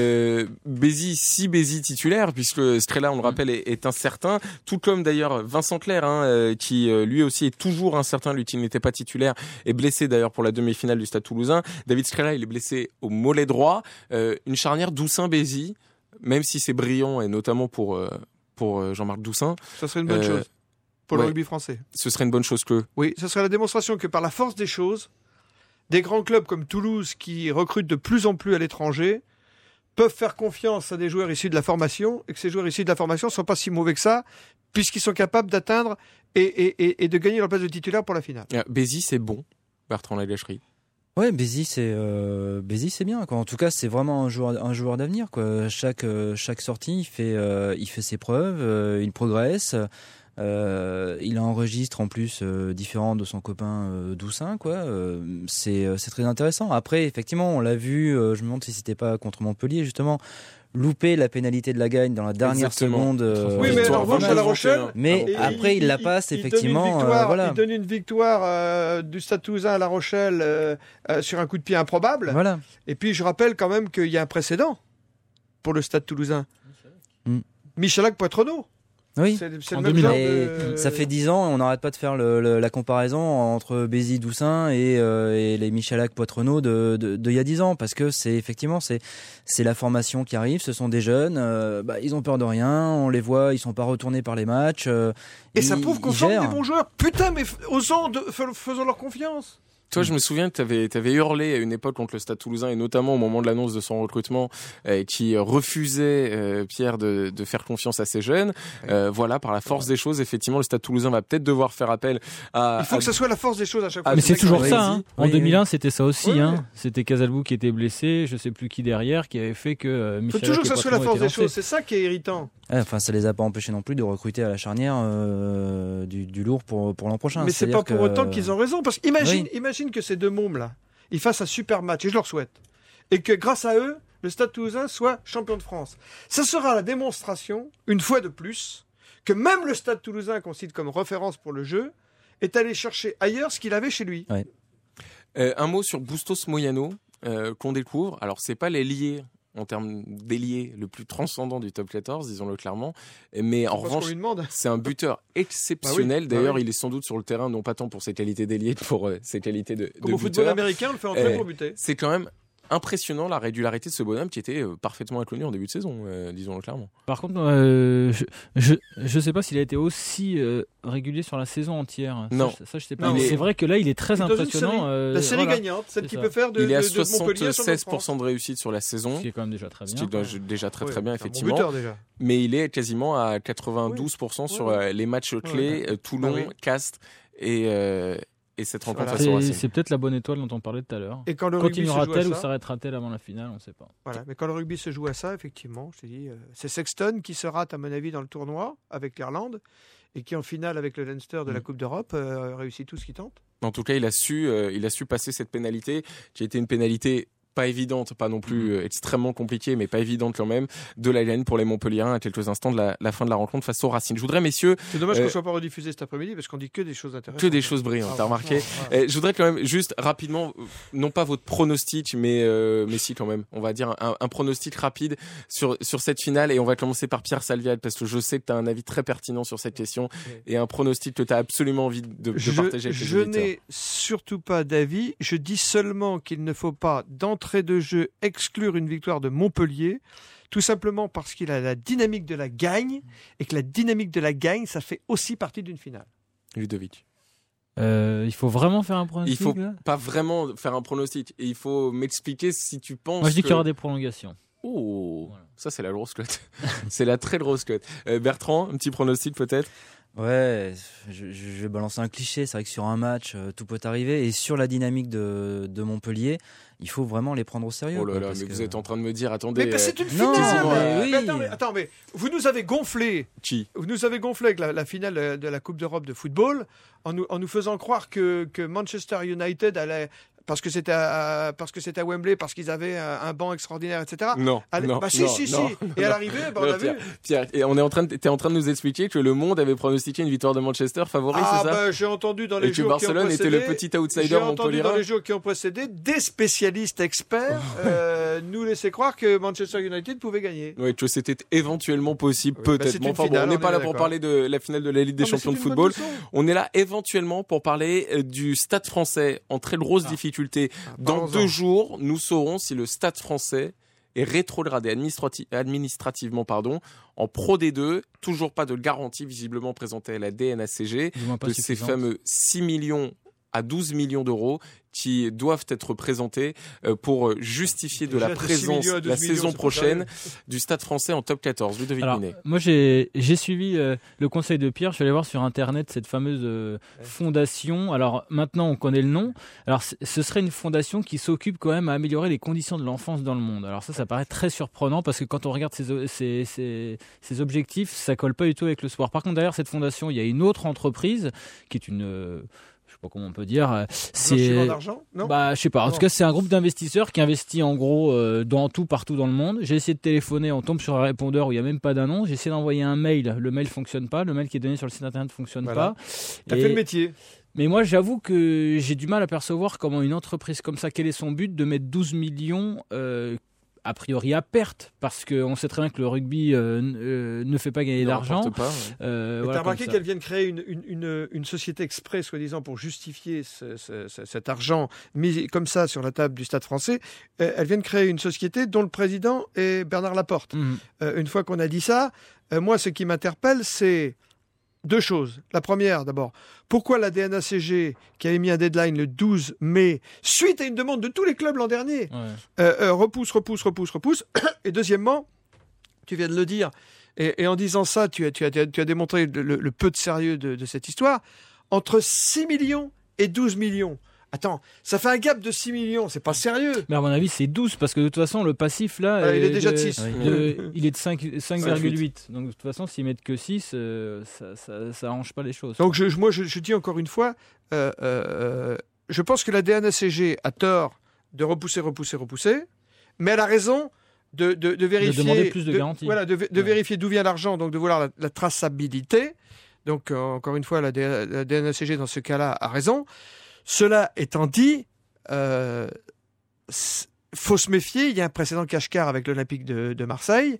titulaire, puisque Scrella, on le rappelle, est incertain. Tout comme d'ailleurs Vincent Clerc, qui lui aussi est toujours incertain, lui qui n'était pas titulaire, est blessé d'ailleurs pour la demi-finale du Stade Toulousain. David Scrella, il est blessé au mollet droit. Une charnière Doussin-Bézi, même si c'est brillant, et notamment pour Jean-Marc Doussin. Ça serait une bonne chose. Pour le rugby français. Ce serait une bonne chose que... Oui, ce serait la démonstration que par la force des choses, des grands clubs comme Toulouse, qui recrutent de plus en plus à l'étranger, peuvent faire confiance à des joueurs issus de la formation et que ces joueurs issus de la formation ne sont pas si mauvais que ça, puisqu'ils sont capables d'atteindre et de gagner leur place de titulaire pour la finale. Bézi, c'est bon, Bertrand Laglacherie. Ouais, Bézi c'est bien quoi. En tout cas, c'est vraiment un joueur d'avenir quoi. Chaque sortie, il fait ses preuves, il progresse. Il enregistre en plus différent de son copain Doussin quoi. C'est très intéressant. Après, effectivement, on l'a vu. Je me demande si c'était pas contre Montpellier justement. Louper la pénalité de la gagne dans la dernière seconde. Oui, mais en revanche à La Rochelle. Mais après, il la passe effectivement. Il donne une victoire du Stade Toulousain à La Rochelle sur un coup de pied improbable. Voilà. Et puis je rappelle quand même qu'il y a un précédent pour le Stade Toulousain. Michalak-Poitrenaud. Oui, c'est le même genre ça fait 10 ans, on n'arrête pas de faire la comparaison entre Bézi, Doussin et les Michalak-Poitrenaud de il y a 10 ans, parce que c'est effectivement c'est la formation qui arrive, ce sont des jeunes, ils ont peur de rien, on les voit, ils sont pas retournés par les matchs. Et ça prouve qu'on forme des bons joueurs. Putain, mais faisons leur confiance. Toi, je me souviens que t'avais hurlé à une époque contre le Stade Toulousain, et notamment au moment de l'annonce de son recrutement, qui refusait, Pierre, de faire confiance à ces jeunes. Voilà, par la force des choses, effectivement, le Stade Toulousain va peut-être devoir faire appel à... Il faut que ça soit la force des choses à chaque fois. Mais c'est toujours ça. Hein. En 2001, c'était ça aussi. Oui. Hein. C'était Casalbou qui était blessé, je sais plus qui derrière, qui avait fait que Il faut toujours que ça soit la force des choses. C'est ça qui est irritant. Enfin, ça les a pas empêchés non plus de recruter à la charnière du lourd pour l'an prochain. Mais c'est pas pour autant qu'ils ont raison. Parce qu'imagine que ces deux mômes là, ils fassent un super match, et je leur souhaite, et que grâce à eux, le Stade Toulousain soit champion de France. Ça sera la démonstration, une fois de plus, que même le Stade Toulousain, qu'on cite comme référence pour le jeu, est allé chercher ailleurs ce qu'il avait chez lui. Ouais. Un mot sur Bustos Moyano, qu'on découvre. Alors, c'est pas l'ailier en termes d'ailier le plus transcendant du top 14, disons-le clairement, mais en revanche, c'est un buteur exceptionnel. D'ailleurs, il est sans doute sur le terrain, non pas tant pour ses qualités d'ailier, pour ses qualités de buteur. Comme au football américain, on le fait entrer pour buter. C'est quand même impressionnant la régularité de ce bonhomme qui était parfaitement inconnu en début de saison, disons-le clairement. Par contre, je sais pas s'il a été aussi régulier sur la saison entière. Non. Ça je sais pas. C'est vrai que là, il est très impressionnant. La série gagnante, celle qui peut faire de il est à Montpellier 76% de réussite sur la saison. Ce qui est quand même déjà très bien. Ce qui est déjà très bien, effectivement. Buteur, déjà. Mais il est quasiment à 92% sur les matchs clés, Toulon, Castres et cette rencontre face au Racing. C'est peut-être la bonne étoile dont on parlait tout à l'heure. Et quand le rugby continuera-t-elle ou s'arrêtera-t-elle avant la finale, on ne sait pas. Voilà, mais quand le rugby se joue à ça, effectivement, je te dis, c'est Sexton qui se rate à mon avis dans le tournoi avec l'Irlande et qui en finale avec le Leinster de la Coupe d'Europe réussit tout ce qu'il tente. En tout cas, il a su passer cette pénalité qui a été une pénalité pas évidente, pas non plus extrêmement compliquée, mais pas évidente quand même, de la gagne pour les Montpelliérains à quelques instants de la fin de la rencontre face au Racing. Je voudrais, messieurs... C'est dommage qu'on ne soit pas rediffusé cet après-midi parce qu'on dit que des choses intéressantes. Que des choses brillantes, t'as remarqué. Je voudrais quand même juste rapidement, non pas votre pronostic, mais si quand même, on va dire un pronostic rapide sur cette finale, et on va commencer par Pierre Salviade parce que je sais que tu as un avis très pertinent sur cette question et un pronostic que tu as absolument envie de partager avec les auditeurs. Je n'ai surtout pas d'avis, je dis seulement qu'il ne faut pas d'entrée de jeu exclure une victoire de Montpellier, tout simplement parce qu'il a la dynamique de la gagne, et que la dynamique de la gagne, ça fait aussi partie d'une finale. Ludovic. Il faut vraiment faire un pronostic. Il faut pas vraiment faire un pronostic, et il faut m'expliquer si tu penses. Moi je dis qu'il y aura des prolongations. Oh, voilà. Ça c'est la grosse cote. C'est la très grosse cote. Bertrand, un petit pronostic peut-être? Ouais, je vais balancer un cliché. C'est vrai que sur un match, tout peut arriver. Et sur la dynamique de Montpellier, il faut vraiment les prendre au sérieux. Oh là là, mais vous êtes en train de me dire, attendez... Mais c'est une finale. Oui. Attends, mais vous nous avez gonflé. Vous nous avez gonflé avec la finale de la Coupe d'Europe de football en nous faisant croire que Manchester United allait... Parce que c'était à Wembley, parce qu'ils avaient un banc extraordinaire, etc. Non. Si. Et à l'arrivée, on a vu. Pierre, et t'es en train de nous expliquer que le monde avait pronostiqué une victoire de Manchester favori, c'est ça? J'ai entendu dans les jours qui ont précédé. Et que Barcelone était le petit outsider montpelliérain. J'ai entendu dans les jours qui ont précédé des spécialistes experts nous laissaient croire que Manchester United pouvait gagner. Oui, que c'était éventuellement possible, peut-être. Mais enfin, on n'est pas là pour parler de la finale de la Ligue des Champions de football. On est là éventuellement pour parler du Stade français en très grosse difficulté. Dans 2 jours, nous saurons si le Stade français est rétrogradé administrativement en Pro D2. Toujours pas de garantie visiblement présentée à la DNACG de ces fameux 6 millions à 12 millions d'euros qui doivent être présentés pour justifier de la présence la saison prochaine du Stade Français en top 14. Ludovic Minet. Moi, j'ai suivi le conseil de Pierre. Je suis allé voir sur Internet cette fameuse fondation. Alors, maintenant, on connaît le nom. Alors, ce serait une fondation qui s'occupe quand même à améliorer les conditions de l'enfance dans le monde. Alors ça paraît très surprenant parce que quand on regarde ces objectifs, ça colle pas du tout avec le sport. Par contre, derrière cette fondation, il y a une autre entreprise qui est une... je sais pas comment on peut dire, c'est d'argent, non ? Je sais pas. En tout cas, c'est un groupe d'investisseurs qui investit en gros partout dans le monde. J'ai essayé de téléphoner, on tombe sur un répondeur où il y a même pas d'annonce. J'ai essayé d'envoyer un mail, le mail fonctionne pas, le mail qui est donné sur le site internet fonctionne pas. T'as fait le métier. Mais moi, j'avoue que j'ai du mal à percevoir comment une entreprise comme ça, quel est son but de mettre 12 millions a priori à perte, parce qu'on sait très bien que le rugby ne fait pas gagner d'argent. T'as remarqué qu'elles viennent créer une société exprès, soi-disant, pour justifier cet argent mis comme ça sur la table du Stade Français. Elles viennent créer une société dont le président est Bernard Laporte. Une fois qu'on a dit ça, moi, ce qui m'interpelle, c'est deux choses. La première, d'abord, pourquoi la DNACG, qui avait mis un deadline le 12 mai, suite à une demande de tous les clubs l'an dernier, repousse. Et deuxièmement, tu viens de le dire, et en disant ça, tu as démontré le peu de sérieux de cette histoire, entre 6 millions et 12 millions. Attends, ça fait un gap de 6 millions, c'est pas sérieux. Mais à mon avis, c'est 12, parce que de toute façon, le passif, là... il est déjà de 6. Il est de 5,8. Donc, de toute façon, s'ils mettent que 6, ça arrange pas les choses. Donc, je dis encore une fois, je pense que la DNACG a tort de repousser, mais elle a raison de vérifier... De demander plus de garanties. De vérifier d'où vient l'argent, donc de vouloir la traçabilité. Donc, encore une fois, la DNACG, dans ce cas-là, a raison. Cela étant dit, faut se méfier. Il y a un précédent cache-car avec l'Olympique de Marseille.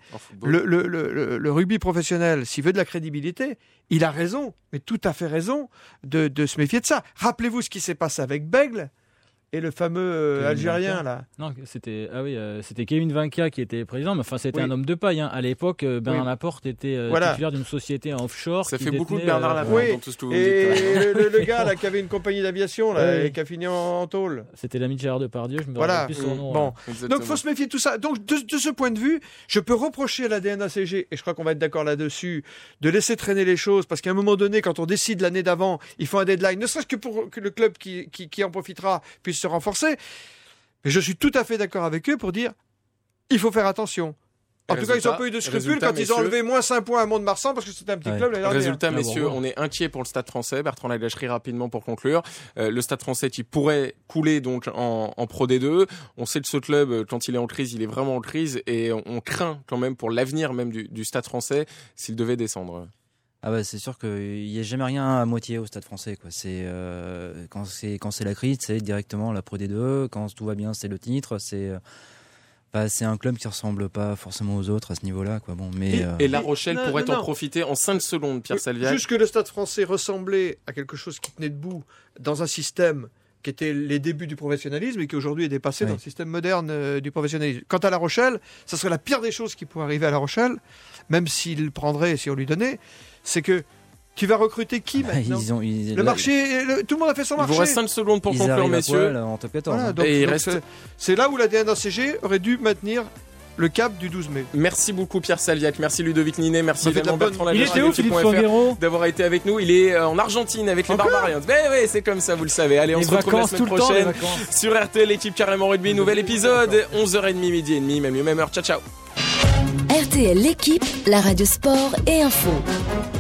Le rugby professionnel, s'il veut de la crédibilité, il a raison, mais tout à fait raison, de se méfier de ça. Rappelez-vous ce qui s'est passé avec Bègle et le fameux Algérien là. Non, c'était Kevin Vinca qui était président, mais enfin c'était un homme de paille. À l'époque, Bernard Laporte était titulaire d'une société en offshore. Ça fait beaucoup de Bernard Laporte dans tout ce que vous dites. Et le gars là qui avait une compagnie d'aviation là et qui a fini en tôle. C'était l'ami de Gérard Depardieu, je me rappelle plus son nom. Bon, donc faut se méfier de tout ça. Donc de ce point de vue, je peux reprocher à la DNACG, et je crois qu'on va être d'accord là-dessus, de laisser traîner les choses, parce qu'à un moment donné, quand on décide l'année d'avant, il faut un deadline, ne serait-ce que pour que le club qui en profitera puisse se renforcer. Mais je suis tout à fait d'accord avec eux pour dire il faut faire attention. En tout cas, ils n'ont pas eu de scrupules quand ils ont enlevé moins 5 points à Mont-de-Marsan parce que c'était un petit club l'année dernière. Résultat, messieurs, on est inquiet pour le Stade Français. Bertrand Lagacherie, rapidement pour conclure. Le Stade Français qui pourrait couler donc en Pro D2. On sait que ce club, quand il est en crise, il est vraiment en crise et on craint quand même pour l'avenir même du Stade Français s'il devait descendre. Ah bah c'est sûr qu'il n'y a jamais rien à moitié au Stade Français quoi. C'est quand c'est la crise, c'est directement la Pro D2. Quand tout va bien, c'est le titre. C'est un club qui ressemble pas forcément aux autres à ce niveau-là quoi. Bon, mais et La Rochelle pourrait en profiter en 5 secondes, Pierre Salviac. Juste que le Stade Français ressemblait à quelque chose qui tenait debout dans un système qui était les débuts du professionnalisme et qui aujourd'hui est dépassé dans le système moderne du professionnalisme. Quant à La Rochelle, ça serait la pire des choses qui pourrait arriver à La Rochelle, même s'il prendrait, si on lui donnait, c'est que tu vas recruter qui maintenant ? Le marché, tout le monde a fait son marché. Il vous reste 5 secondes pour conclure, messieurs. En top 14. Voilà, donc c'est là où la DNACG aurait dû maintenir le cap du 12 mai. Merci beaucoup Pierre Salviac, merci Ludovic Ninet, merci également Bertrand Lagacherie. Il était où Philippe Foguero d'avoir été avec nous. Il est en Argentine avec les Barbarians. Oui, c'est comme ça, vous le savez. Allez, on se retrouve la semaine prochaine sur RTL, l'équipe Carrément Rugby. Nouvel épisode, 11h30, midi et demi, même lieu, même heure. Ciao. RTL, l'équipe, la radio sport et info.